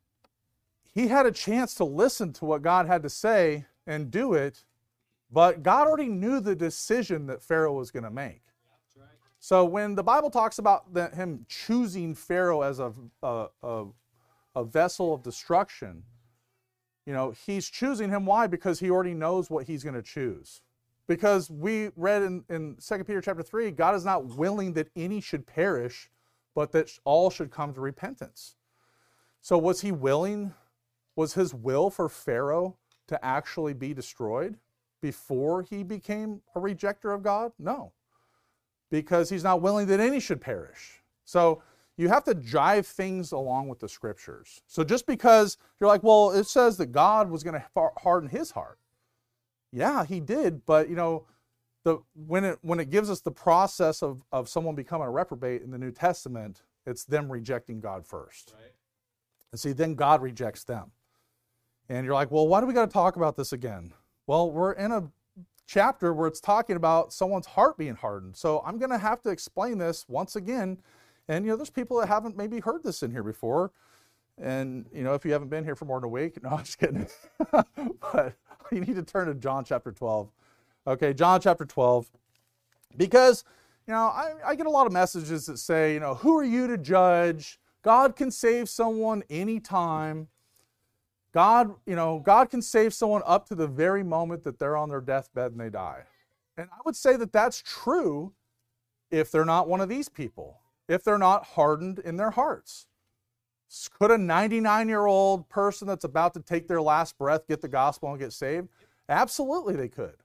he had a chance to listen to what God had to say and do it, but God already knew the decision that Pharaoh was going to make. So when the Bible talks about the, him choosing Pharaoh as a, a, a, a vessel of destruction, you know, he's choosing him. Why? Because he already knows what he's going to choose. Because we read in, in Second Peter chapter three, God is not willing that any should perish, but that all should come to repentance. So was he willing, was his will for Pharaoh to actually be destroyed before he became a rejecter of God? No. Because he's not willing that any should perish. So you have to drive things along with the scriptures. So just because you're like, well, it says that God was going to harden his heart. Yeah, he did. But, you know, the when it when it gives us the process of, of someone becoming a reprobate in the New Testament, it's them rejecting God first. Right. And see, then God rejects them. And you're like, well, why do we got to talk about this again? Well, we're in a chapter where it's talking about someone's heart being hardened. So I'm going to have to explain this once again. And, you know, there's people that haven't maybe heard this in here before. And, you know, if you haven't been here for more than a week, no, I'm just kidding. But you need to turn to John chapter twelve. Okay, John chapter twelve. Because, you know, I, I get a lot of messages that say, you know, who are you to judge? God can save someone anytime. God, you know, God can save someone up to the very moment that they're on their deathbed and they die. And I would say that that's true if they're not one of these people. If they're not hardened in their hearts. Could a ninety-nine-year-old person that's about to take their last breath get the gospel and get saved? Absolutely they could.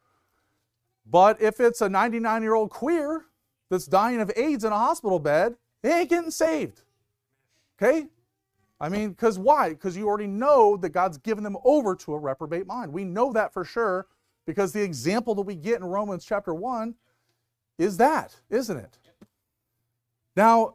But if it's a ninety-nine-year-old queer that's dying of AIDS in a hospital bed, they ain't getting saved. Okay? I mean, because why? Because you already know that God's given them over to a reprobate mind. We know that for sure because the example that we get in Romans chapter one is that, isn't it? Now,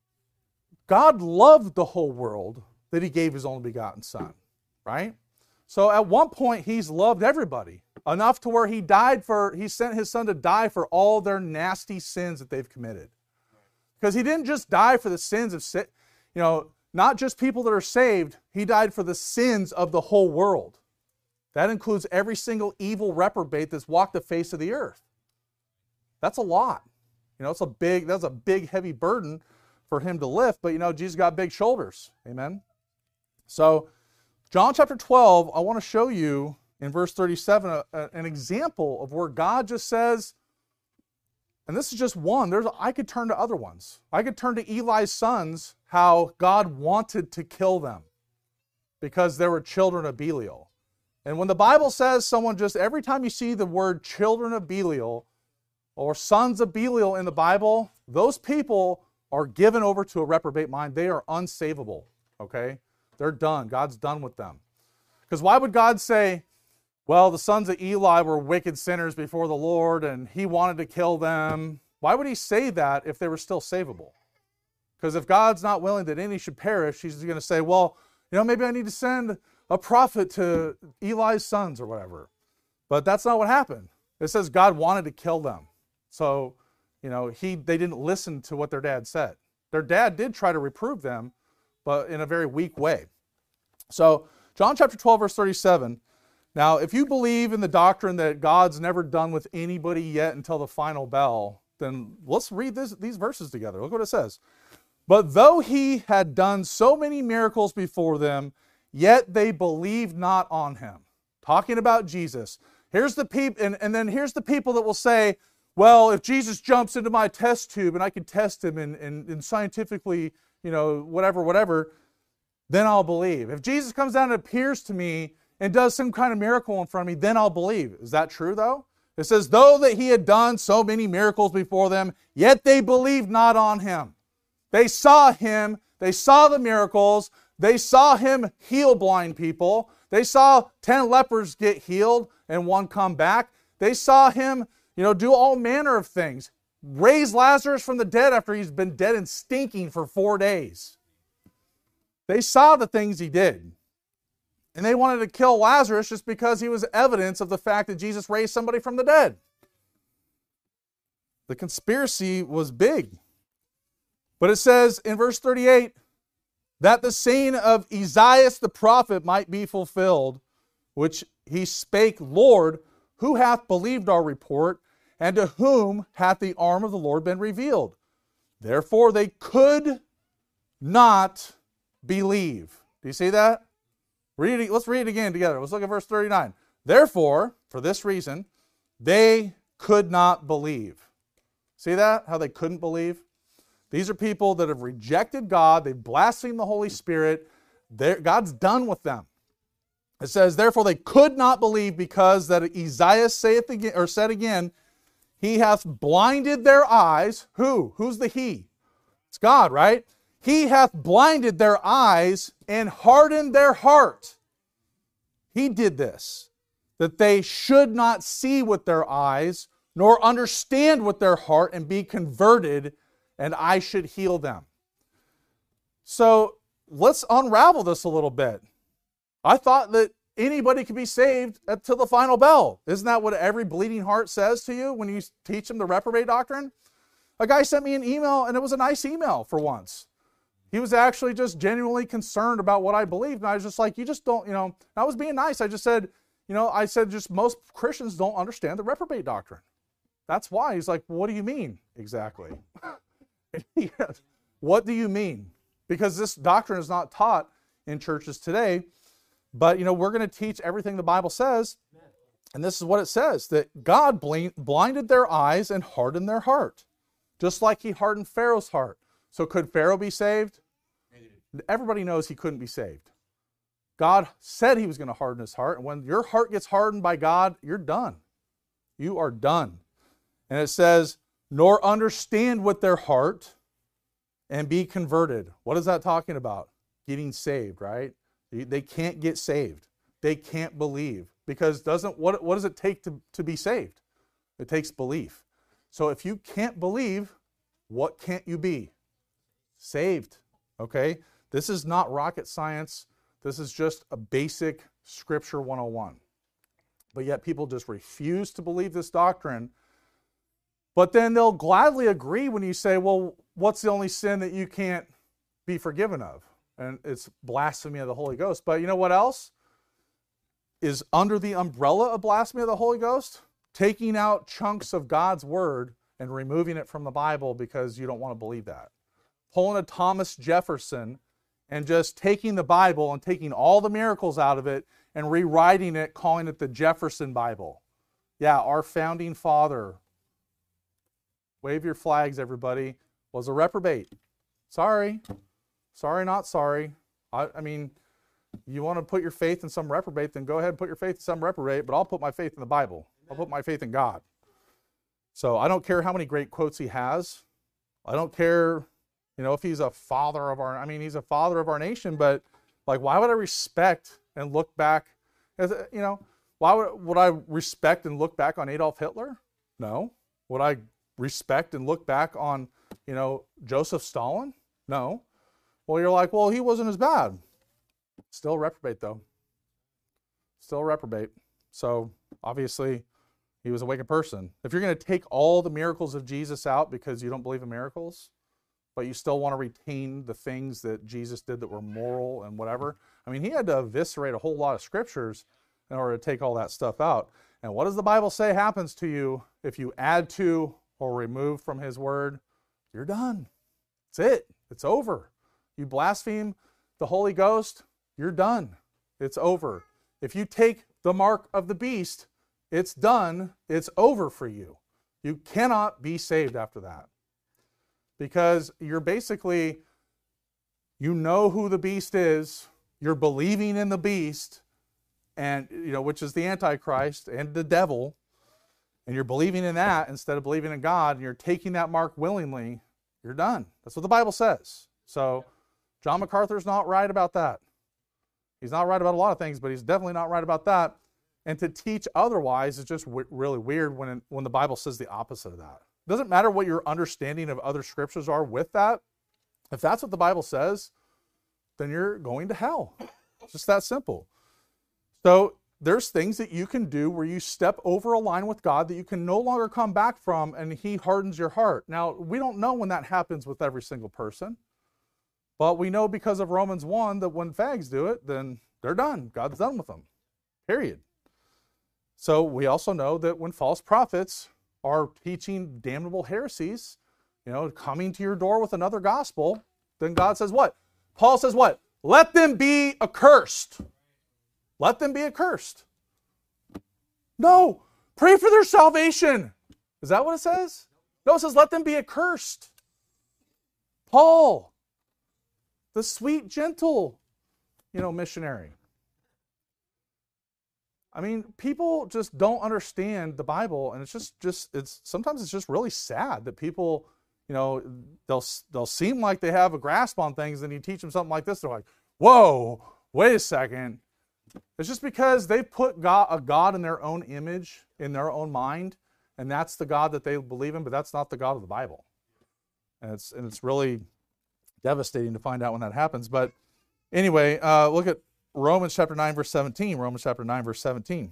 God loved the whole world that he gave his only begotten son, right? So at one point, he's loved everybody enough to where he died for, he sent his son to die for all their nasty sins that they've committed. Because he didn't just die for the sins of, you know, not just people that are saved, he died for the sins of the whole world. That includes every single evil reprobate that's walked the face of the earth. That's a lot. You know, it's a big, that's a big, heavy burden for him to lift, but you know, Jesus got big shoulders. Amen. So, John chapter twelve, I want to show you in verse thirty-seven a, a, an example of where God just says, and this is just one, there's, I could turn to other ones. I could turn to Eli's sons, how God wanted to kill them because they were children of Belial. And when the Bible says someone just, every time you see the word children of Belial or sons of Belial in the Bible, those people are given over to a reprobate mind. They are unsavable, okay? They're done. God's done with them. Because why would God say, well, the sons of Eli were wicked sinners before the Lord and he wanted to kill them? Why would he say that if they were still savable? Because if God's not willing that any should perish, he's going to say, well, you know, maybe I need to send a prophet to Eli's sons or whatever. But that's not what happened. It says God wanted to kill them. So, you know, he they didn't listen to what their dad said. Their dad did try to reprove them, but in a very weak way. So, John chapter twelve, verse thirty-seven. Now, if you believe in the doctrine that God's never done with anybody yet until the final bell, then let's read this, these verses together. Look what it says. But though he had done so many miracles before them, yet they believed not on him. Talking about Jesus. Here's the people, and, and then here's the people that will say, well, if Jesus jumps into my test tube and I can test him and, and, and scientifically, you know, whatever, whatever, then I'll believe. If Jesus comes down and appears to me and does some kind of miracle in front of me, then I'll believe. Is that true, though? It says, though that he had done so many miracles before them, yet they believed not on him. They saw him, they saw the miracles, they saw him heal blind people, they saw ten lepers get healed and one come back. They saw him, you know, do all manner of things. Raise Lazarus from the dead after he's been dead and stinking for four days. They saw the things he did. And they wanted to kill Lazarus just because he was evidence of the fact that Jesus raised somebody from the dead. The conspiracy was big. But it says in verse thirty-eight, that the saying of Esaias the prophet might be fulfilled, which he spake, Lord, who hath believed our report, and to whom hath the arm of the Lord been revealed? Therefore they could not believe. Do you see that? Read it, let's read it again together. Let's look at verse thirty-nine. Therefore, for this reason, they could not believe. See that? How they couldn't believe? These are people that have rejected God. They've blasphemed the Holy Spirit. They're, God's done with them. It says, therefore they could not believe because that Esaias saith again, or said again, he hath blinded their eyes. Who? Who's the he? It's God, right? He hath blinded their eyes and hardened their heart. He did this, that they should not see with their eyes, nor understand with their heart, and be converted, and I should heal them. So let's unravel this a little bit. I thought that anybody could be saved until the final bell. Isn't that what every bleeding heart says to you when you teach them the reprobate doctrine? A guy sent me an email, and it was a nice email for once. He was actually just genuinely concerned about what I believed. And I was just like, you just don't, you know, I was being nice. I just said, you know, I said just most Christians don't understand the reprobate doctrine. That's why. He's like, what do you mean exactly? What do you mean? Because this doctrine is not taught in churches today. But, you know, we're going to teach everything the Bible says. And this is what it says, that God blinded their eyes and hardened their heart, just like he hardened Pharaoh's heart. So could Pharaoh be saved? Everybody knows he couldn't be saved. God said he was going to harden his heart. And when your heart gets hardened by God, you're done. You are done. And it says, nor understand with their heart and be converted. What is that talking about? Getting saved, right? They can't get saved. They can't believe. Because doesn't what, what does it take to, to be saved? It takes belief. So if you can't believe, what can't you be? Saved. Okay? This is not rocket science. This is just a basic Scripture one oh one. But yet people just refuse to believe this doctrine. But then they'll gladly agree when you say, well, what's the only sin that you can't be forgiven of? And it's blasphemy of the Holy Ghost. But you know what else is under the umbrella of blasphemy of the Holy Ghost? Taking out chunks of God's word and removing it from the Bible because you don't want to believe that. Pulling a Thomas Jefferson and just taking the Bible and taking all the miracles out of it and rewriting it, calling it the Jefferson Bible. Yeah, our founding father, wave your flags, everybody, was a reprobate. Sorry. Sorry, not sorry. I, I mean, you want to put your faith in some reprobate, then go ahead and put your faith in some reprobate, but I'll put my faith in the Bible. I'll put my faith in God. So I don't care how many great quotes he has. I don't care, you know, if he's a father of our, I mean, he's a father of our nation, but like, why would I respect and look back, as you know, why would, would I respect and look back on Adolf Hitler? No. Would I respect and look back on, you know, Joseph Stalin? No. Well, you're like, well, he wasn't as bad. Still a reprobate, though. Still a reprobate. So, obviously, he was a wicked person. If you're going to take all the miracles of Jesus out because you don't believe in miracles, but you still want to retain the things that Jesus did that were moral and whatever, I mean, he had to eviscerate a whole lot of scriptures in order to take all that stuff out. And what does the Bible say happens to you if you add to or remove from his word? You're done. That's it. It's over. You blaspheme the Holy Ghost, you're done. It's over. If you take the mark of the beast, it's done. It's over for you. You cannot be saved after that. Because you're basically, you know who the beast is, you're believing in the beast, and you know, which is the Antichrist and the devil, and you're believing in that instead of believing in God, and you're taking that mark willingly, you're done. That's what the Bible says. So John MacArthur's not right about that. He's not right about a lot of things, but he's definitely not right about that. And to teach otherwise is just w- really weird when, it, when the Bible says the opposite of that. It doesn't matter what your understanding of other scriptures are with that. If that's what the Bible says, then you're going to hell. It's just that simple. So there's things that you can do where you step over a line with God that you can no longer come back from, and he hardens your heart. Now, we don't know when that happens with every single person. But we know because of Romans one that when fags do it, then they're done. God's done with them. Period. So we also know that when false prophets are teaching damnable heresies, you know, coming to your door with another gospel, then God says what? Paul says what? Let them be accursed. Let them be accursed. No, pray for their salvation. Is that what it says? No, it says let them be accursed. Paul, the sweet, gentle, you know, missionary. I mean, people just don't understand the Bible, and it's just, just, it's sometimes it's just really sad that people, you know, they'll they'll seem like they have a grasp on things, and you teach them something like this, they're like, whoa, wait a second. It's just because they've put God, a God in their own image, in their own mind, and that's the God that they believe in, but that's not the God of the Bible. And it's and it's really devastating to find out when that happens. But anyway, uh, look at Romans chapter nine, verse seventeen. Romans chapter nine, verse seventeen.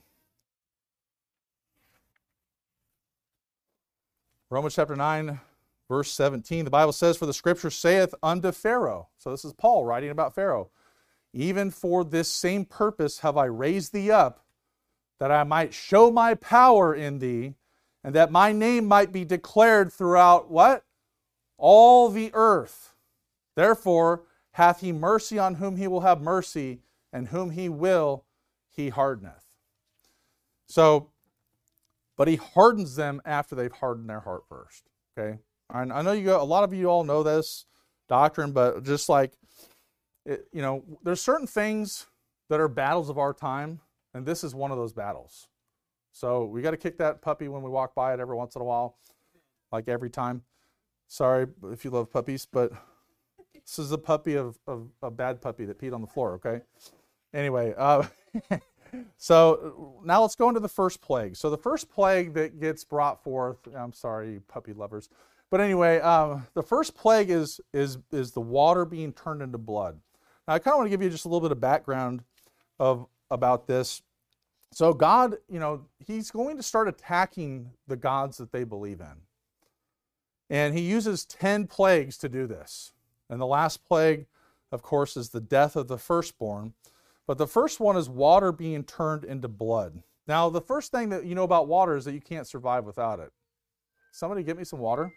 Romans chapter nine, verse seventeen. The Bible says, for the scripture saith unto Pharaoh. So this is Paul writing about Pharaoh. Even for this same purpose have I raised thee up, that I might show my power in thee, and that my name might be declared throughout what? All the earth. Therefore hath he mercy on whom he will have mercy, and whom he will, he hardeneth. So, but he hardens them after they've hardened their heart first. Okay? And I know you go, a lot of you all know this doctrine, but just like, it, you know, there's certain things that are battles of our time, and this is one of those battles. So we got to kick that puppy when we walk by it every once in a while, like every time. Sorry if you love puppies, but this is a puppy of, of a bad puppy that peed on the floor, okay? Anyway, uh, so now let's go into the first plague. So the first plague that gets brought forth, I'm sorry, puppy lovers. But anyway, um, the first plague is, is, is the water being turned into blood. Now I kind of want to give you just a little bit of background of about this. So God, you know, he's going to start attacking the gods that they believe in. And he uses ten plagues to do this. And the last plague, of course, is the death of the firstborn. But the first one is water being turned into blood. Now, the first thing that you know about water is that you can't survive without it. Somebody get me some water.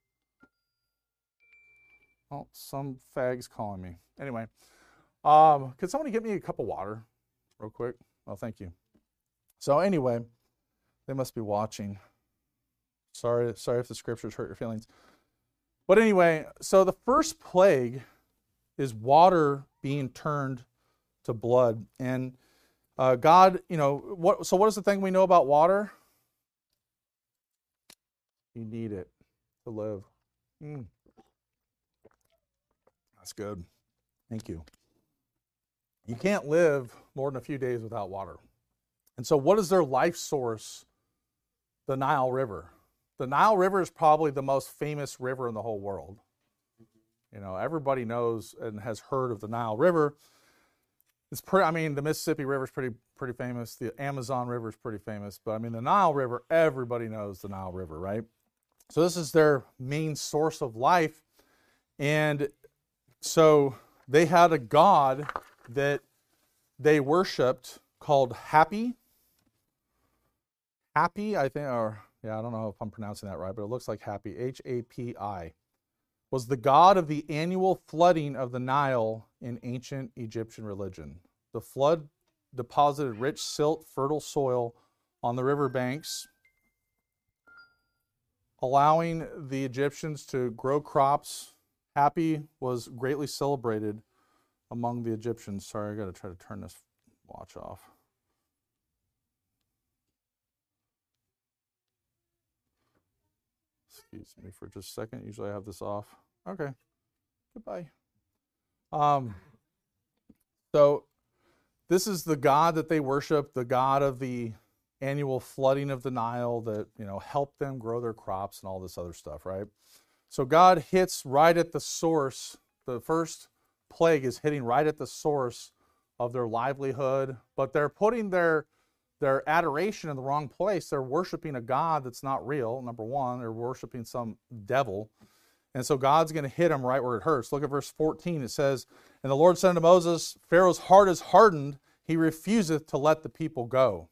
Oh, some fag's calling me. Anyway, um, could somebody get me a cup of water real quick? Oh, thank you. So anyway, they must be watching. Sorry, sorry if the scriptures hurt your feelings. But anyway, so the first plague is water being turned to blood. And uh, God, you know, what? So what is the thing we know about water? You need it to live. Mm. That's good. Thank you. You can't live more than a few days without water. And so what is their life source? The Nile River. The Nile River is probably the most famous river in the whole world. You know, everybody knows and has heard of the Nile River. It's pretty, I mean, the Mississippi River is pretty, pretty famous. The Amazon River is pretty famous. But I mean, the Nile River, everybody knows the Nile River, right? So this is their main source of life. And so they had a god that they worshipped called Hapi. Hapi, I think, or yeah, I don't know if I'm pronouncing that right, but it looks like Hapi, H A P I, was the god of the annual flooding of the Nile in ancient Egyptian religion. The flood deposited rich silt, fertile soil on the riverbanks, allowing the Egyptians to grow crops. Hapi was greatly celebrated among the Egyptians. Sorry, I got to try to turn this watch off. Excuse me for just a second. Usually I have this off. Okay. Goodbye. Um, so this is the god that they worship, the god of the annual flooding of the Nile that, you know, helped them grow their crops and all this other stuff, right? So God hits right at the source. The first plague is hitting right at the source of their livelihood, but they're putting their their adoration in the wrong place. They're worshiping a God that's not real, number one. They're worshiping some devil. And so God's going to hit them right where it hurts. Look at verse fourteen. It says, "And the Lord said unto Moses, Pharaoh's heart is hardened. He refuseth to let the people go.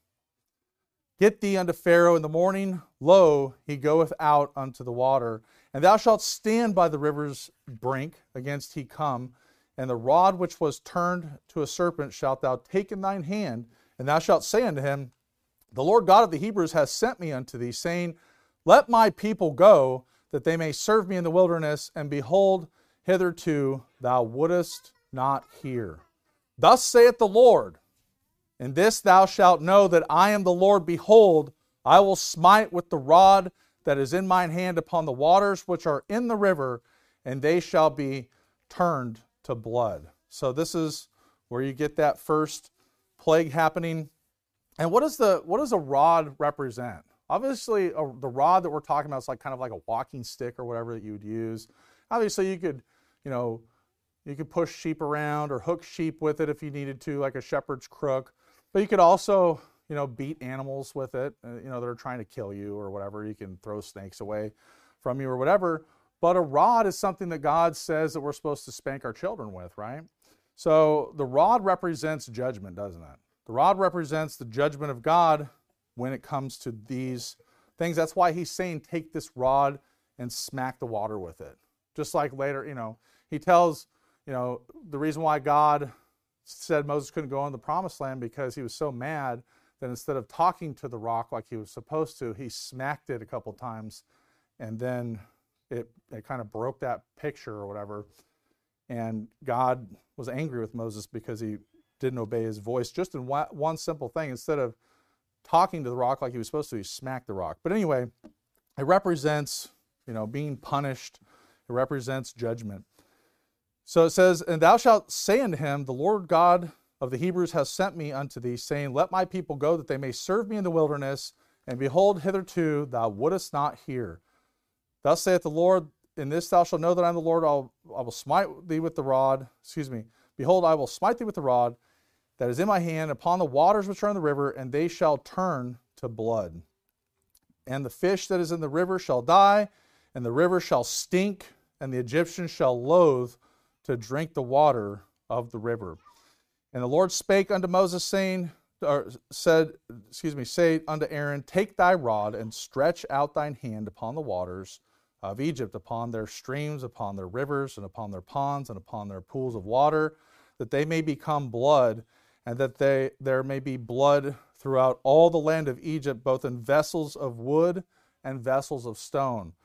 Get thee unto Pharaoh in the morning. Lo, he goeth out unto the water. And thou shalt stand by the river's brink against he come. And the rod which was turned to a serpent shalt thou take in thine hand. And thou shalt say unto him, The Lord God of the Hebrews hath sent me unto thee, saying, Let my people go, that they may serve me in the wilderness. And behold, hitherto thou wouldest not hear. Thus saith the Lord, In this thou shalt know that I am the Lord. Behold, I will smite with the rod that is in mine hand upon the waters which are in the river, and they shall be turned to blood." So this is where you get that first plague happening. And what does the what does a rod represent? Obviously, a, the rod that we're talking about is like kind of like a walking stick or whatever that you would use. Obviously, you could, you know, you could push sheep around or hook sheep with it if you needed to, like a shepherd's crook. But you could also, you know, beat animals with it, uh, you know, that are trying to kill you or whatever. You can throw snakes away from you or whatever. But a rod is something that God says that we're supposed to spank our children with, right? So the rod represents judgment, doesn't it? The rod represents the judgment of God when it comes to these things. That's why he's saying, take this rod and smack the water with it. Just like later, you know, he tells, you know, the reason why God said Moses couldn't go in the promised land because he was so mad that instead of talking to the rock like he was supposed to, he smacked it a couple times, and then it, it kind of broke that picture or whatever. And God was angry with Moses because he didn't obey his voice just in one simple thing. Instead of talking to the rock like he was supposed to, he smacked the rock. But anyway, it represents, you know, being punished. It represents judgment. So it says, "And thou shalt say unto him, The Lord God of the Hebrews has sent me unto thee, saying, Let my people go, that they may serve me in the wilderness. And behold, hitherto thou wouldest not hear. Thus saith the Lord, In this thou shalt know that I am the Lord. I'll, I will smite thee with the rod. Excuse me. Behold, I will smite thee with the rod that is in my hand upon the waters which are in the river, and they shall turn to blood. And the fish that is in the river shall die, and the river shall stink, and the Egyptians shall loathe to drink the water of the river. And the Lord spake unto Moses, saying, or said, excuse me, say unto Aaron, take thy rod and stretch out thine hand upon the waters of Egypt, upon their streams, upon their rivers, and upon their ponds, and upon their pools of water, that they may become blood, and that they there may be blood throughout all the land of Egypt, both in vessels of wood and vessels of stone.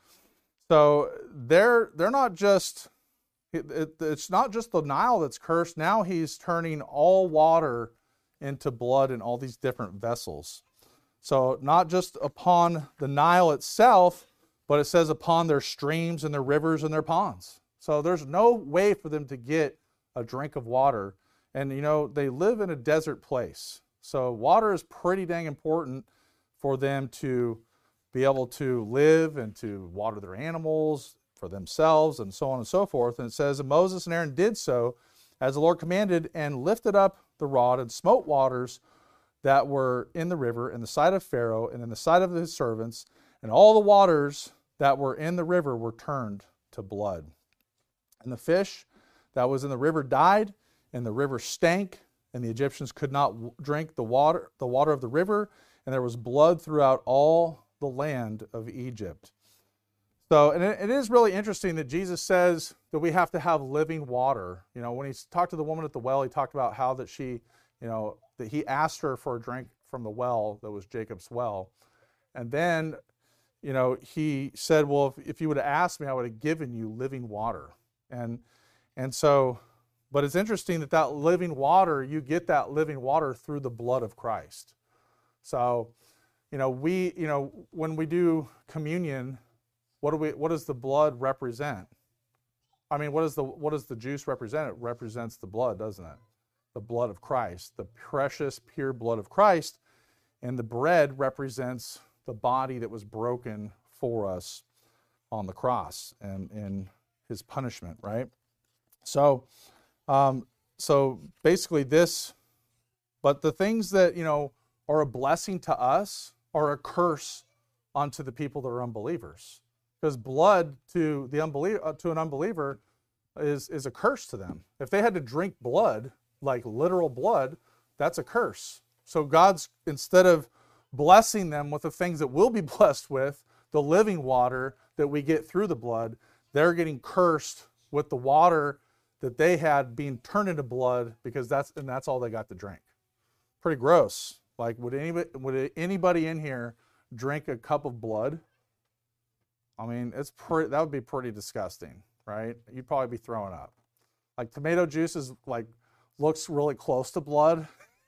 So they're they're not just it, it, it's not just the Nile that's cursed. Now he's turning all water into blood in all these different vessels. So not just upon the Nile itself, but it says upon their streams and their rivers and their ponds. So there's no way for them to get a drink of water. And, you know, they live in a desert place. So water is pretty dang important for them to be able to live and to water their animals, for themselves, and so on and so forth. And it says, and Moses and Aaron did so as the Lord commanded, and lifted up the rod and smote waters that were in the river in the sight of Pharaoh and in the sight of his servants, and all the waters that were in the river were turned to blood. And the fish that was in the river died, and the river stank, and the Egyptians could not w- drink the water, the water of the river, and there was blood throughout all the land of Egypt. So, and it, it is really interesting that Jesus says that we have to have living water. You know, when he talked to the woman at the well, he talked about how that she, you know, that he asked her for a drink from the well that was Jacob's well. And then, you know, he said, well, if, if you would have asked me, I would have given you living water. And, and so, but it's interesting that that living water, you get that living water through the blood of Christ. So, you know, we, you know, when we do communion, What do we? What does the blood represent? I mean, what does the what does the juice represent? It represents the blood, doesn't it? The blood of Christ, the precious, pure blood of Christ, and the bread represents the body that was broken for us on the cross and in his punishment, right? So, um, so basically this. But the things that you know are a blessing to us are a curse unto the people that are unbelievers. Because blood to the unbeliever, uh, to an unbeliever, is is a curse to them. If they had to drink blood, like literal blood, that's a curse. So God's, instead of blessing them with the things that we'll be blessed with, the living water that we get through the blood, they're getting cursed with the water that they had being turned into blood, because that's and that's all they got to drink. Pretty gross. Like, would anybody would anybody in here drink a cup of blood? I mean, it's pretty, that would be pretty disgusting, right? You'd probably be throwing up. Like, tomato juice is like looks really close to blood,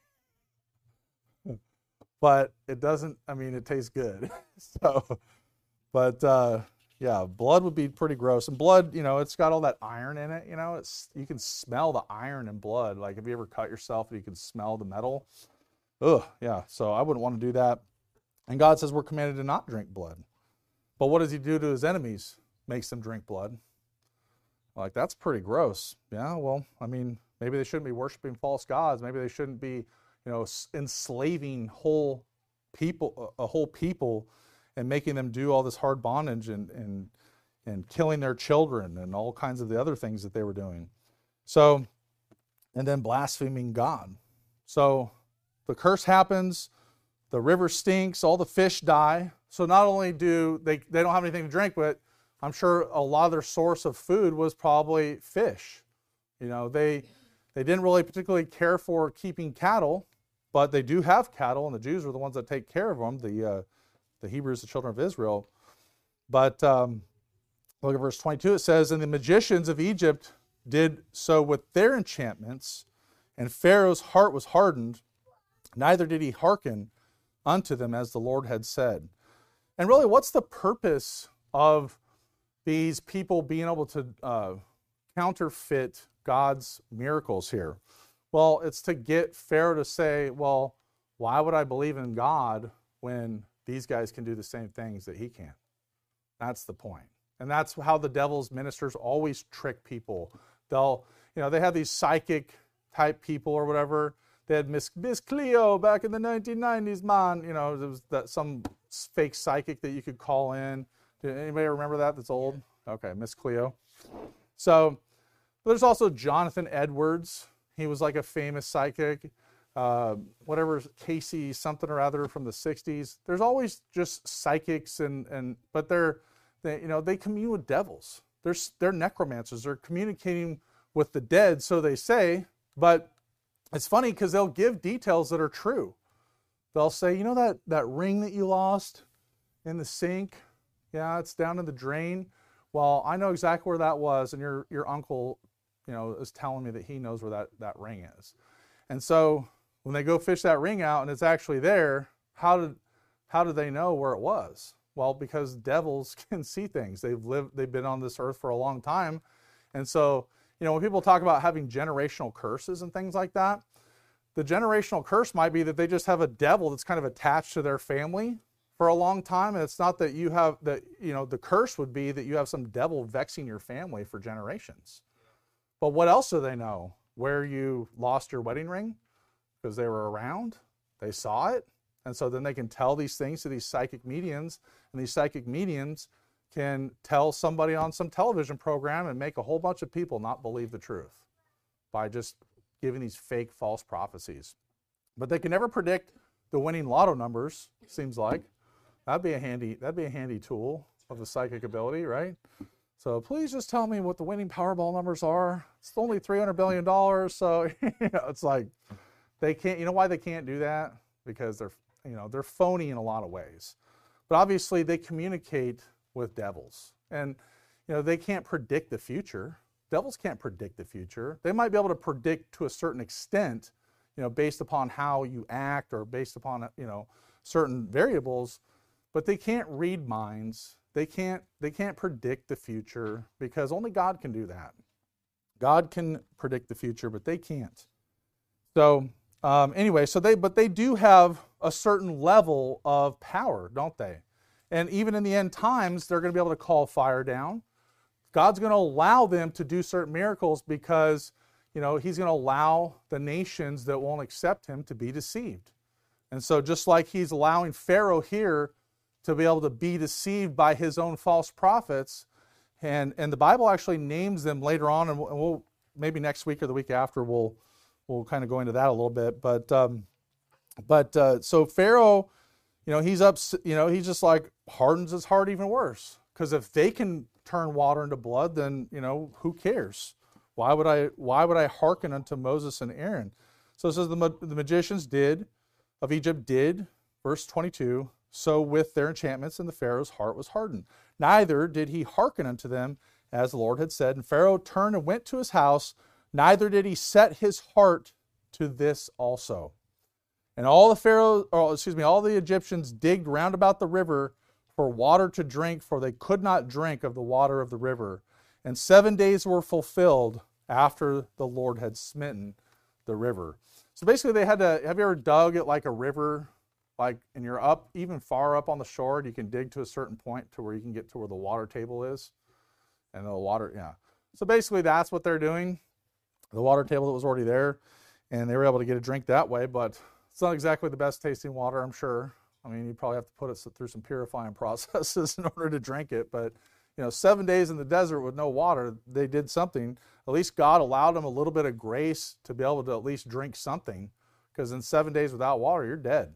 but it doesn't. I mean, it tastes good. So, but uh, yeah, blood would be pretty gross. And blood, you know, it's got all that iron in it. You know, it's you can smell the iron in blood. Like, have you ever cut yourself and you can smell the metal? Ugh, yeah. So I wouldn't want to do that. And God says we're commanded to not drink blood. But what does he do to his enemies? Makes them drink blood. Like, that's pretty gross. Yeah, well, I mean, maybe they shouldn't be worshiping false gods. Maybe they shouldn't be, you know, enslaving whole people, a whole people, and making them do all this hard bondage and and and killing their children and all kinds of the other things that they were doing. So, and then blaspheming God. So the curse happens, the river stinks, all the fish die. So not only do they, they don't have anything to drink, but I'm sure a lot of their source of food was probably fish. You know, they they didn't really particularly care for keeping cattle, but they do have cattle, and the Jews are the ones that take care of them, the uh, the Hebrews, the children of Israel. But um, look at verse twenty-two. It says, and the magicians of Egypt did so with their enchantments, and Pharaoh's heart was hardened, neither did he hearken unto them as the Lord had said. And really, what's the purpose of these people being able to uh, counterfeit God's miracles here? Well, it's to get Pharaoh to say, well, why would I believe in God when these guys can do the same things that he can? That's the point. And that's how the devil's ministers always trick people. They'll, you know, they have these psychic type people or whatever. They had Miss Miss Cleo back in the nineteen nineties, man. You know, there was that some fake psychic that you could call in. Did anybody remember that? That's old. Okay, Miss Cleo. So there's also Jonathan Edwards. He was like a famous psychic. uh, whatever Casey something or other from the sixties. There's always just psychics and and but they're they you know they commune with devils. They're they're necromancers. They're communicating with the dead, so they say. But it's funny because they'll give details that are true. They'll say, you know that that ring that you lost in the sink? Yeah, it's down in the drain. Well, I know exactly where that was, and your your uncle, you know, is telling me that he knows where that, that ring is. And so when they go fish that ring out and it's actually there, how did how did they know where it was? Well, because devils can see things. They've lived, they've been on this earth for a long time. And so, you know, when people talk about having generational curses and things like that, the generational curse might be that they just have a devil that's kind of attached to their family for a long time. And it's not that you have that, you know, the curse would be that you have some devil vexing your family for generations. But what else do they know? Where you lost your wedding ring? Because they were around, they saw it. And so then they can tell these things to these psychic mediums, and these psychic mediums can tell somebody on some television program and make a whole bunch of people not believe the truth by just giving these fake false prophecies. But they can never predict the winning lotto numbers, seems like. That'd be a handy, that'd be a handy tool of the psychic ability, right? So please just tell me what the winning Powerball numbers are. It's only three hundred billion dollars, so you know, it's like they can't, you know why they can't do that? Because they're, you know, they're phony in a lot of ways. But obviously they communicate with devils. And, you know, they can't predict the future. Devils can't predict the future. They might be able to predict to a certain extent, you know, based upon how you act or based upon, you know, certain variables, but they can't read minds. They can't, they can't predict the future because only God can do that. God can predict the future, but they can't. So um, anyway, so they, but they do have a certain level of power, don't they? And even in the end times, they're going to be able to call fire down. God's going to allow them to do certain miracles because, you know, he's going to allow the nations that won't accept him to be deceived. And so just like he's allowing Pharaoh here to be able to be deceived by his own false prophets, and, and the Bible actually names them later on, and we'll, and we'll maybe next week or the week after we'll we'll kind of go into that a little bit. But um, but uh, so Pharaoh, you know, he's up, you know, he's just like hardens his heart even worse, because if they can turn water into blood, then, you know, who cares? Why would I why would I hearken unto Moses and Aaron? So it says the, the magicians did of Egypt did, verse twenty-two, so with their enchantments, and the Pharaoh's heart was hardened. Neither did he hearken unto them, as the Lord had said. And Pharaoh turned and went to his house, neither did he set his heart to this also. And all the Pharaoh, or excuse me, all the Egyptians digged round about the river for water to drink, for they could not drink of the water of the river. And seven days were fulfilled after the Lord had smitten the river. So basically they had to, have you ever dug at like a river, like, and you're up, even far up on the shore, and you can dig to a certain point to where you can get to where the water table is? And the water, yeah. So basically that's what they're doing. The water table that was already there, and they were able to get a drink that way, but it's not exactly the best tasting water, I'm sure. I mean, you probably have to put it through some purifying processes in order to drink it, but you know, seven days in the desert with no water, they did something. At least God allowed them a little bit of grace to be able to at least drink something, because in seven days without water, you're dead.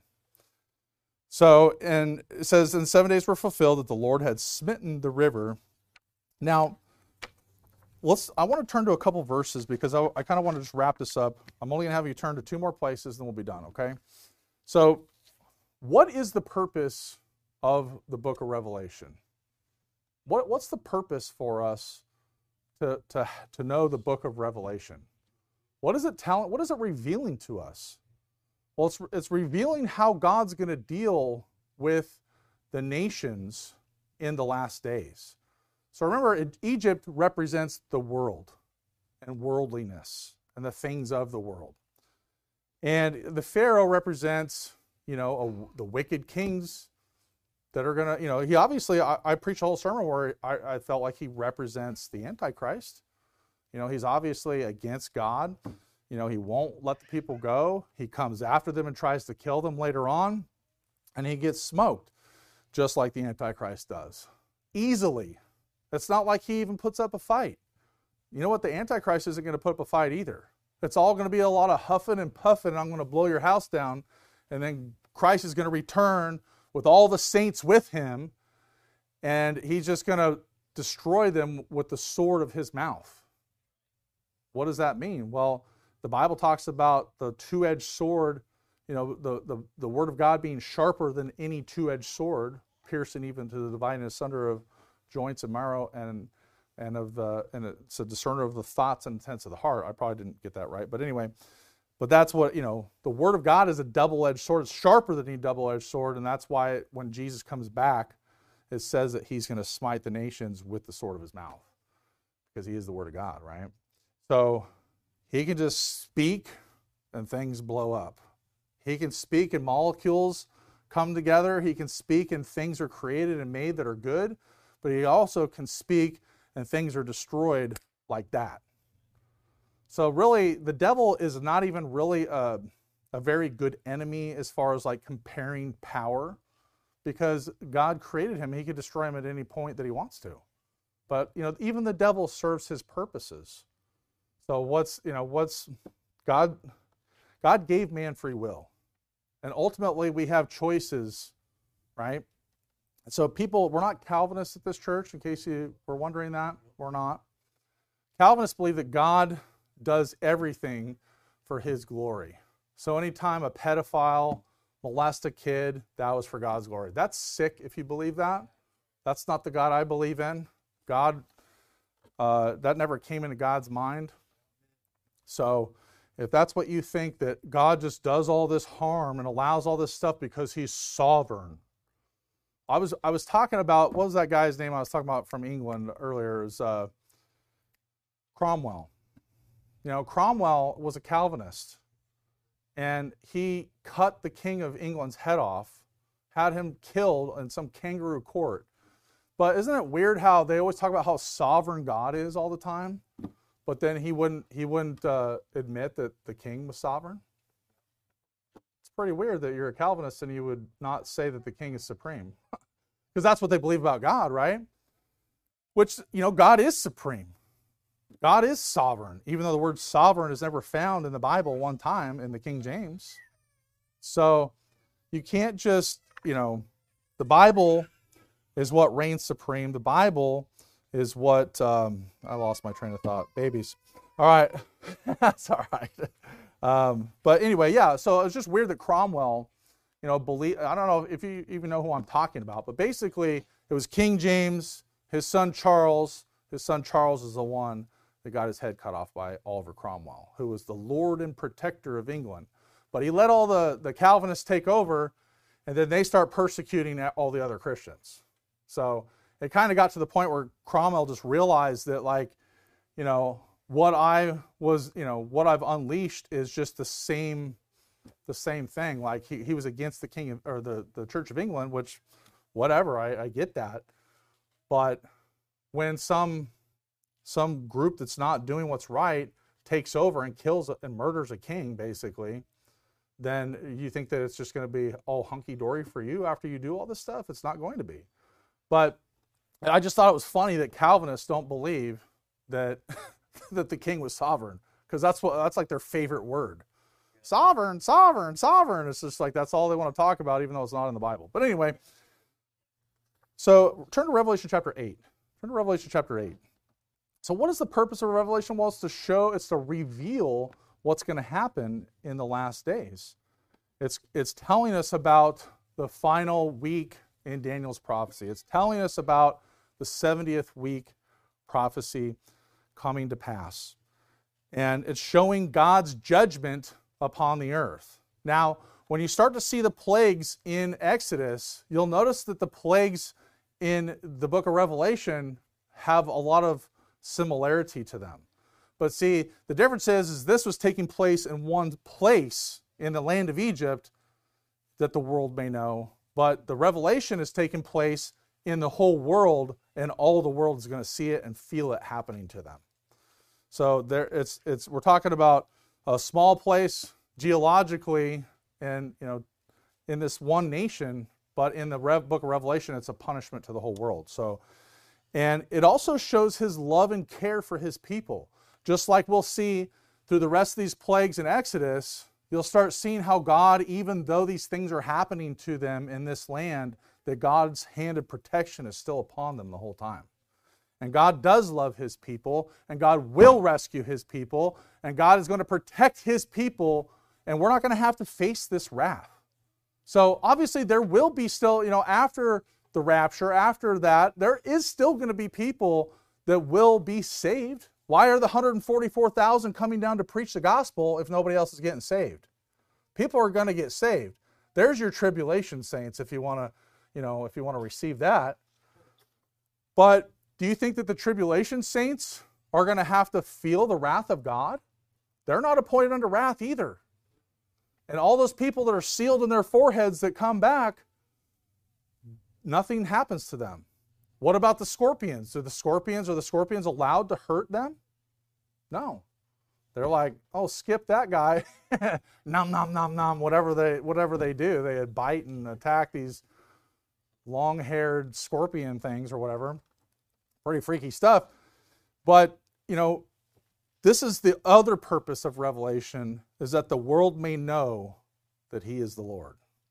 So, and it says, and seven days were fulfilled that the Lord had smitten the river. Now, let's, I want to turn to a couple verses because I, I kind of want to just wrap this up. I'm only going to have you turn to two more places, then we'll be done, okay? So, what is the purpose of the book of Revelation? What, what's the purpose for us to, to, to know the book of Revelation? What is it telling, what is it revealing to us? Well, it's, it's revealing how God's going to deal with the nations in the last days. So remember, Egypt represents the world and worldliness and the things of the world. And the Pharaoh represents, you know, a, the wicked kings that are going to, you know, he obviously, I, I preached a whole sermon where I, I felt like he represents the Antichrist. You know, he's obviously against God. You know, he won't let the people go. He comes after them and tries to kill them later on, and he gets smoked, just like the Antichrist does. Easily. It's not like he even puts up a fight. You know what? The Antichrist isn't going to put up a fight either. It's all going to be a lot of huffing and puffing, and I'm going to blow your house down. And then Christ is going to return with all the saints with him, and he's just going to destroy them with the sword of his mouth. What does that mean? Well, the Bible talks about the two-edged sword, you know, the, the, the word of God being sharper than any two-edged sword, piercing even to the dividing asunder of joints and marrow, and and of the and it's a discerner of the thoughts and intents of the heart. I probably didn't get that right, but anyway, but that's what, you know, the word of God is a double-edged sword. It's sharper than any double-edged sword, and that's why when Jesus comes back, it says that he's going to smite the nations with the sword of his mouth, because he is the word of God, right? So he can just speak and things blow up. He can speak and molecules come together. He can speak and things are created and made that are good, but he also can speak and things are destroyed like that. So really, the devil is not even really a, a very good enemy as far as like comparing power, because God created him. He could destroy him at any point that he wants to. But, you know, even the devil serves his purposes. So what's, you know, what's God, God gave man free will. And ultimately we have choices, right? And so people, we're not Calvinists at this church, in case you were wondering that. We're not. Calvinists believe that God does everything for his glory. So anytime a pedophile molests a kid, that was for God's glory. That's sick if you believe that. That's not the God I believe in. God, uh, that never came into God's mind. So if that's what you think, that God just does all this harm and allows all this stuff because he's sovereign. I was I was talking about, what was that guy's name I was talking about from England earlier? It was uh, Cromwell. You know, Cromwell was a Calvinist, and he cut the King of England's head off, had him killed in some kangaroo court. But isn't it weird how they always talk about how sovereign God is all the time, but then he wouldn't he wouldn't uh, admit that the king was sovereign? It's pretty weird that you're a Calvinist and you would not say that the king is supreme, because that's what they believe about God, right? Which, you know, God is supreme. God is sovereign, even though the word sovereign is never found in the Bible one time in the King James. So you can't just, you know, the Bible is what reigns supreme. The Bible is what, um, I lost my train of thought. Babies. All right. That's all right. Um, but anyway, yeah, so it's just weird that Cromwell, you know, believe, I don't know if you even know who I'm talking about, but basically it was King James, his son Charles. His son Charles is the one that got his head cut off by Oliver Cromwell, who was the Lord and protector of England. But he let all the, the Calvinists take over, and then they start persecuting all the other Christians. So it kind of got to the point where Cromwell just realized that, like, you know, what I was, you know, what I've unleashed is just the same, the same thing. Like he, he was against the king of, or the, the Church of England, which, whatever, I, I get that. But when some some group that's not doing what's right takes over and kills and murders a king, basically, then you think that it's just going to be all hunky-dory for you after you do all this stuff? It's not going to be. But I just thought it was funny that Calvinists don't believe that that the king was sovereign, because that's what that's like their favorite word. Sovereign, sovereign, sovereign. It's just like that's all they want to talk about, even though it's not in the Bible. But anyway, so turn to Revelation chapter eight. Turn to Revelation chapter eight. So what is the purpose of Revelation? Well, it's to show, it's to reveal what's going to happen in the last days. It's, it's telling us about the final week in Daniel's prophecy. It's telling us about the seventieth week prophecy coming to pass. And it's showing God's judgment upon the earth. Now, when you start to see the plagues in Exodus, you'll notice that the plagues in the book of Revelation have a lot of similarity to them. But see, the difference is, is this was taking place in one place in the land of Egypt that the world may know. But the revelation is taking place in the whole world, and all the world is going to see it and feel it happening to them. So there, it's it's we're talking about a small place geologically, and you know, in this one nation. But in the Rev, book of Revelation, it's a punishment to the whole world. So, and it also shows his love and care for his people. Just like we'll see through the rest of these plagues in Exodus, you'll start seeing how God, even though these things are happening to them in this land, that God's hand of protection is still upon them the whole time. And God does love his people, and God will rescue his people, and God is going to protect his people, and we're not going to have to face this wrath. So obviously there will be still, you know, after the rapture, after that, there is still going to be people that will be saved. Why are the one hundred forty-four thousand coming down to preach the gospel if nobody else is getting saved? People are going to get saved. There's your tribulation saints if you want to, you know, if you want to receive that. But do you think that the tribulation saints are going to have to feel the wrath of God? They're not appointed unto wrath either. And all those people that are sealed in their foreheads that come back, nothing happens to them. What about the scorpions? Are the scorpions, are the scorpions allowed to hurt them? No. They're like, oh, skip that guy. nom, nom, nom, nom, whatever they, whatever they do. They bite and attack these long-haired scorpion things or whatever. Pretty freaky stuff. But, you know, this is the other purpose of Revelation, is that the world may know that he is the Lord.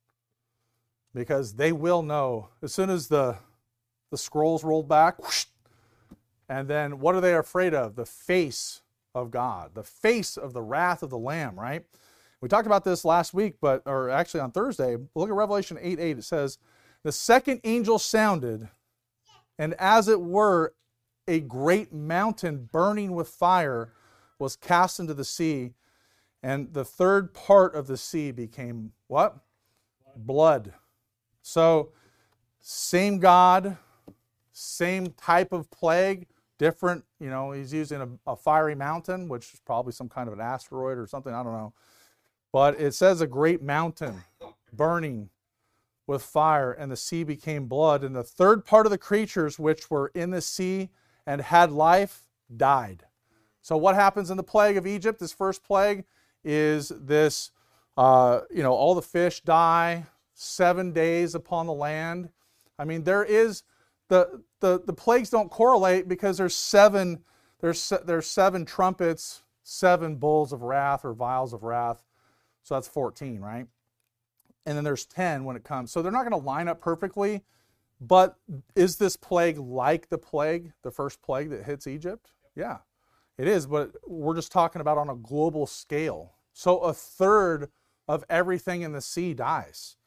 Because they will know as soon as the, the scrolls rolled back, whoosh, and then what are they afraid of? The face of God, the face of the wrath of the Lamb, right? We talked about this last week, but or actually on Thursday. Look at Revelation eight eight. It says, the second angel sounded, and as it were, a great mountain burning with fire was cast into the sea, and the third part of the sea became what? Blood. So, same God, same type of plague, different, you know, he's using a, a fiery mountain, which is probably some kind of an asteroid or something, I don't know. But it says a great mountain burning with fire, and the sea became blood, and the third part of the creatures which were in the sea and had life died. So what happens in the plague of Egypt, this first plague, is this, uh, you know, all the fish die, seven days upon the land. I mean, there is, the, the, the plagues don't correlate because there's seven, there's, there's seven trumpets, seven bowls of wrath or vials of wrath. So that's fourteen, right? And then there's ten when it comes. So they're not going to line up perfectly. But is this plague like the plague, the first plague that hits Egypt? Yeah, it is. But we're just talking about on a global scale. So a third of everything in the sea dies.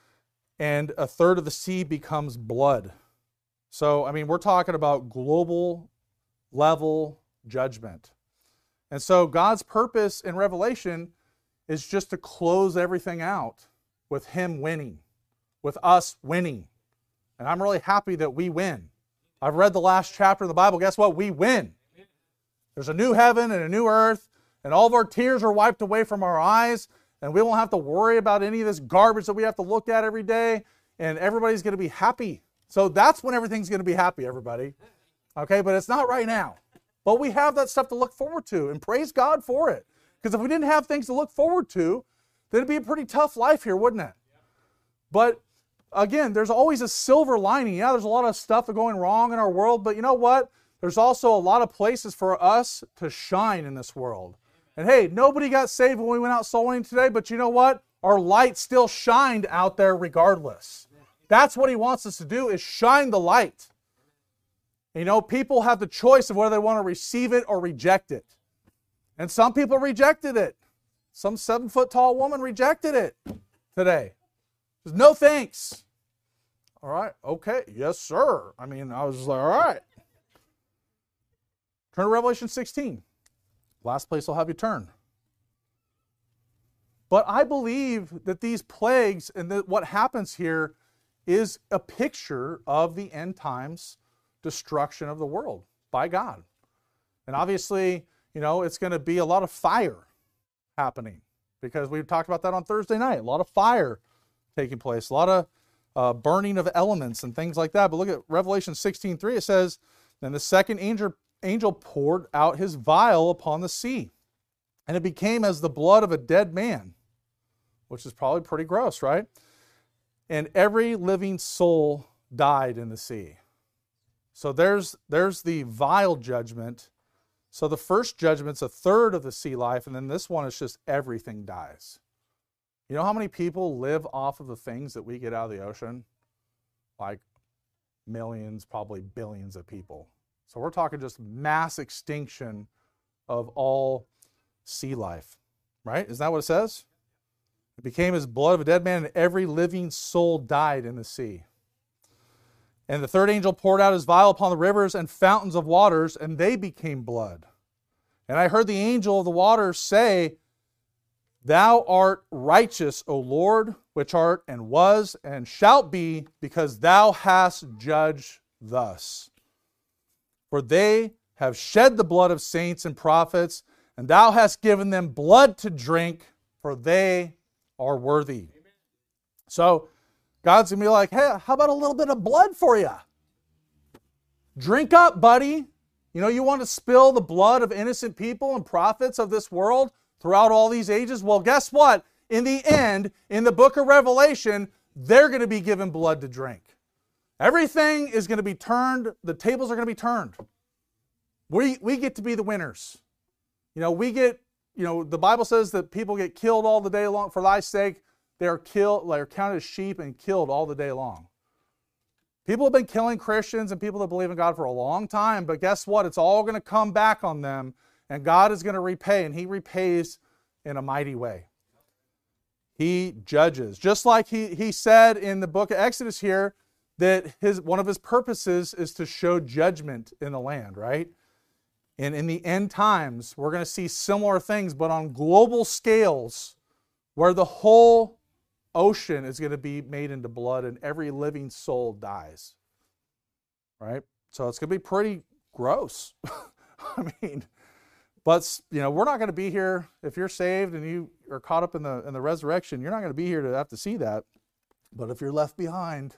And a third of the sea becomes blood. So, I mean, we're talking about global level judgment. And so God's purpose in Revelation is just to close everything out with him winning, with us winning. And I'm really happy that we win. I've read the last chapter of the Bible. Guess what? We win. There's a new heaven and a new earth, and all of our tears are wiped away from our eyes, and we won't have to worry about any of this garbage that we have to look at every day, and everybody's going to be happy. So that's when everything's going to be happy, everybody. Okay, but it's not right now. But we have that stuff to look forward to, and praise God for it. Because if we didn't have things to look forward to, then it'd be a pretty tough life here, wouldn't it? But again, there's always a silver lining. Yeah, there's a lot of stuff going wrong in our world, but you know what? There's also a lot of places for us to shine in this world. And hey, nobody got saved when we went out soul winning today, but you know what? Our light still shined out there regardless. That's what he wants us to do, is shine the light. You know, people have the choice of whether they want to receive it or reject it. And some people rejected it. Some seven-foot-tall woman rejected it today. Says, no thanks. All right, okay, yes, sir. I mean, I was just like, all right. Turn to Revelation sixteen. Last place I'll have you turn. But I believe that these plagues and that what happens here is a picture of the end times destruction of the world by God. And obviously, you know, it's going to be a lot of fire happening because we talked about that on Thursday night. A lot of fire taking place, a lot of uh, burning of elements and things like that. But look at Revelation sixteen three. It says, then the second angel, angel poured out his vial upon the sea, and it became as the blood of a dead man, which is probably pretty gross, right? And every living soul died in the sea. So there's, there's the vial judgment So the first judgment's a third of the sea life, and then this one is just everything dies. You know how many people live off of the things that we get out of the ocean? Like millions, probably billions of people. So we're talking just mass extinction of all sea life, right? Isn't that what it says? It became as blood of a dead man, and every living soul died in the sea. And the third angel poured out his vial upon the rivers and fountains of waters, and they became blood. And I heard the angel of the waters say, Thou art righteous, O Lord, which art and was and shalt be, because thou hast judged thus. For they have shed the blood of saints and prophets, and thou hast given them blood to drink, for they are worthy. Amen. So God's going to be like, hey, how about a little bit of blood for you? Drink up, buddy. You know, you want to spill the blood of innocent people and prophets of this world throughout all these ages? Well, guess what? In the end, in the book of Revelation, they're going to be given blood to drink. Everything is going to be turned. The tables are going to be turned. We, we get to be the winners. You know, we get, you know, the Bible says that people get killed all the day long for thy sake. They are killed, they are counted as sheep and killed all the day long. People have been killing Christians and people that believe in God for a long time, but guess what? It's all going to come back on them, and God is going to repay, and He repays in a mighty way. He judges. Just like he, he said in the book of Exodus here, that his one of His purposes is to show judgment in the land, right? And in the end times, we're going to see similar things, but on global scales, where the whole ocean is going to be made into blood and every living soul dies. Right? So it's going to be pretty gross. I mean, but you know, we're not going to be here. If you're saved and you are caught up in the in the resurrection, you're not going to be here to have to see that. But if you're left behind,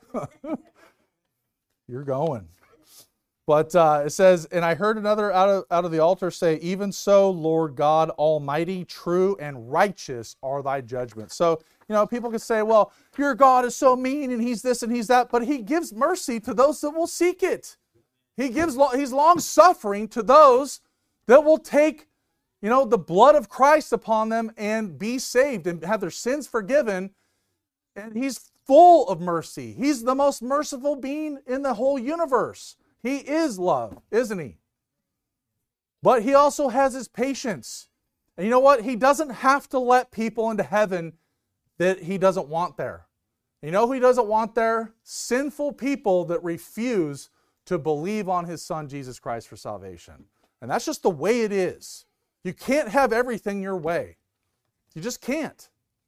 you're going. But uh, it says, and I heard another out of, out of the altar say, even so, Lord God Almighty, true and righteous are thy judgments. So, you know, people can say, well, your God is so mean and He's this and He's that, but He gives mercy to those that will seek it. He gives, He's long suffering to those that will take, you know, the blood of Christ upon them and be saved and have their sins forgiven. And He's full of mercy. He's the most merciful being in the whole universe. He is love, isn't He? But He also has His patience. And you know what? He doesn't have to let people into heaven that He doesn't want there. You know who He doesn't want there? Sinful people that refuse to believe on His Son, Jesus Christ, for salvation. And that's just the way it is. You can't have everything your way. You just can't.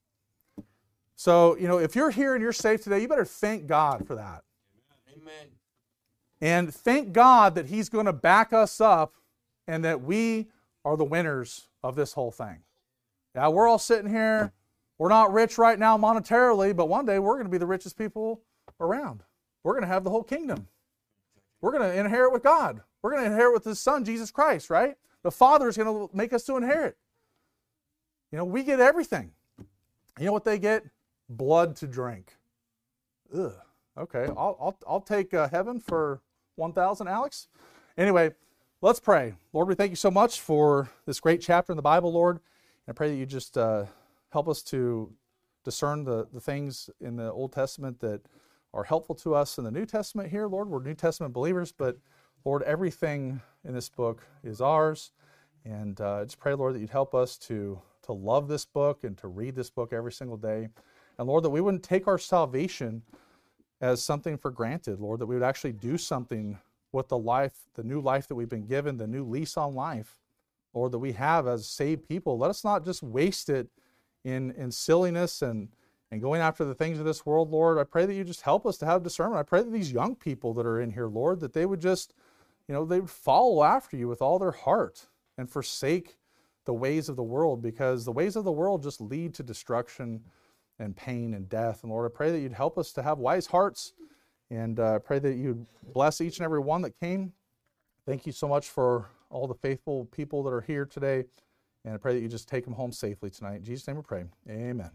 So, you know, if you're here and you're saved today, you better thank God for that. Amen. And thank God that He's going to back us up and that we are the winners of this whole thing. Now, we're all sitting here. We're not rich right now monetarily, but one day we're going to be the richest people around. We're going to have the whole kingdom. We're going to inherit with God. We're going to inherit with His Son, Jesus Christ, right? The Father is going to make us to inherit. You know, we get everything. You know what they get? Blood to drink. Ugh. Okay, I'll, I'll, I'll take uh, heaven for one thousand, Alex. Anyway, let's pray. Lord, we thank You so much for this great chapter in the Bible, Lord. And I pray that You just uh, help us to discern the, the things in the Old Testament that are helpful to us in the New Testament here, Lord. We're New Testament believers, but Lord, everything in this book is ours. And uh, I just pray, Lord, that You'd help us to, to love this book and to read this book every single day. And Lord, that we wouldn't take our salvation as something for granted, Lord, that we would actually do something with the life, the new life that we've been given, the new lease on life, Lord, that we have as saved people. Let us not just waste it in, in silliness and, and going after the things of this world, Lord. I pray that You just help us to have discernment. I pray that these young people that are in here, Lord, that they would just, you know, they would follow after You with all their heart and forsake the ways of the world, because the ways of the world just lead to destruction and pain and death. And Lord, I pray that You'd help us to have wise hearts, and I uh, pray that You'd bless each and every one that came. Thank You so much for all the faithful people that are here today, and I pray that You just take them home safely tonight. In Jesus' name we pray. Amen.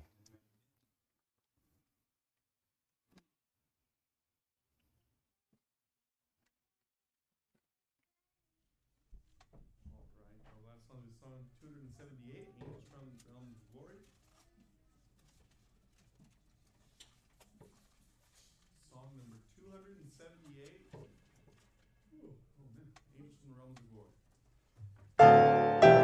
seventy-eight. Ooh, oh man, Angels in the Realms of Glory.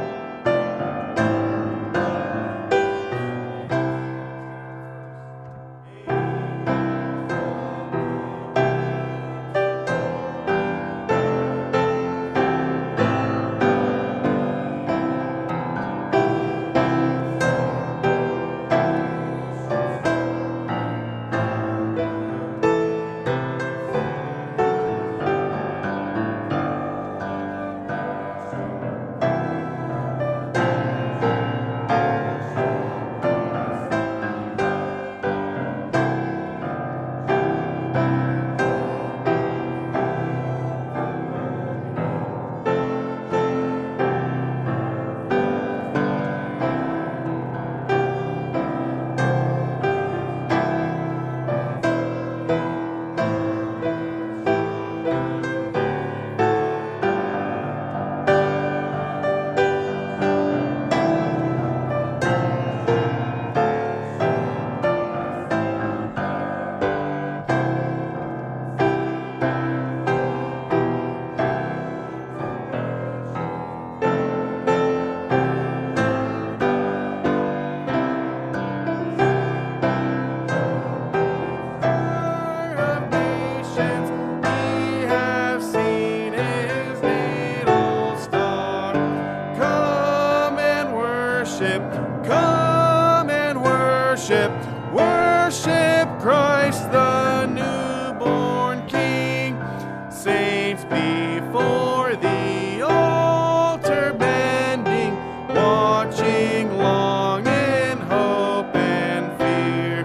Come and worship, worship Christ the newborn King. Saints before the altar bending, watching long in hope and fear.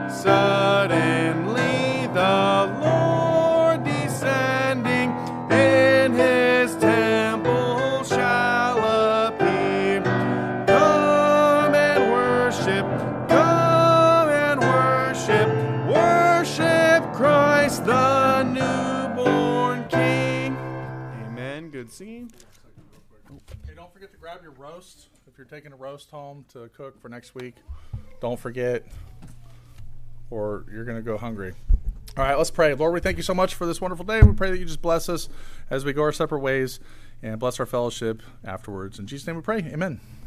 Suddenly the Lord descending in his temple shall appear. Come and worship, come and worship, worship Christ the newborn King. Amen. Good singing. Hey, don't forget to grab your roast if you're taking a roast home to cook for next week. Don't forget, or you're going to go hungry. All right, let's pray. Lord, we thank you so much for this wonderful day. We pray that you just bless us as we go our separate ways and bless our fellowship afterwards. In Jesus' name we pray. Amen.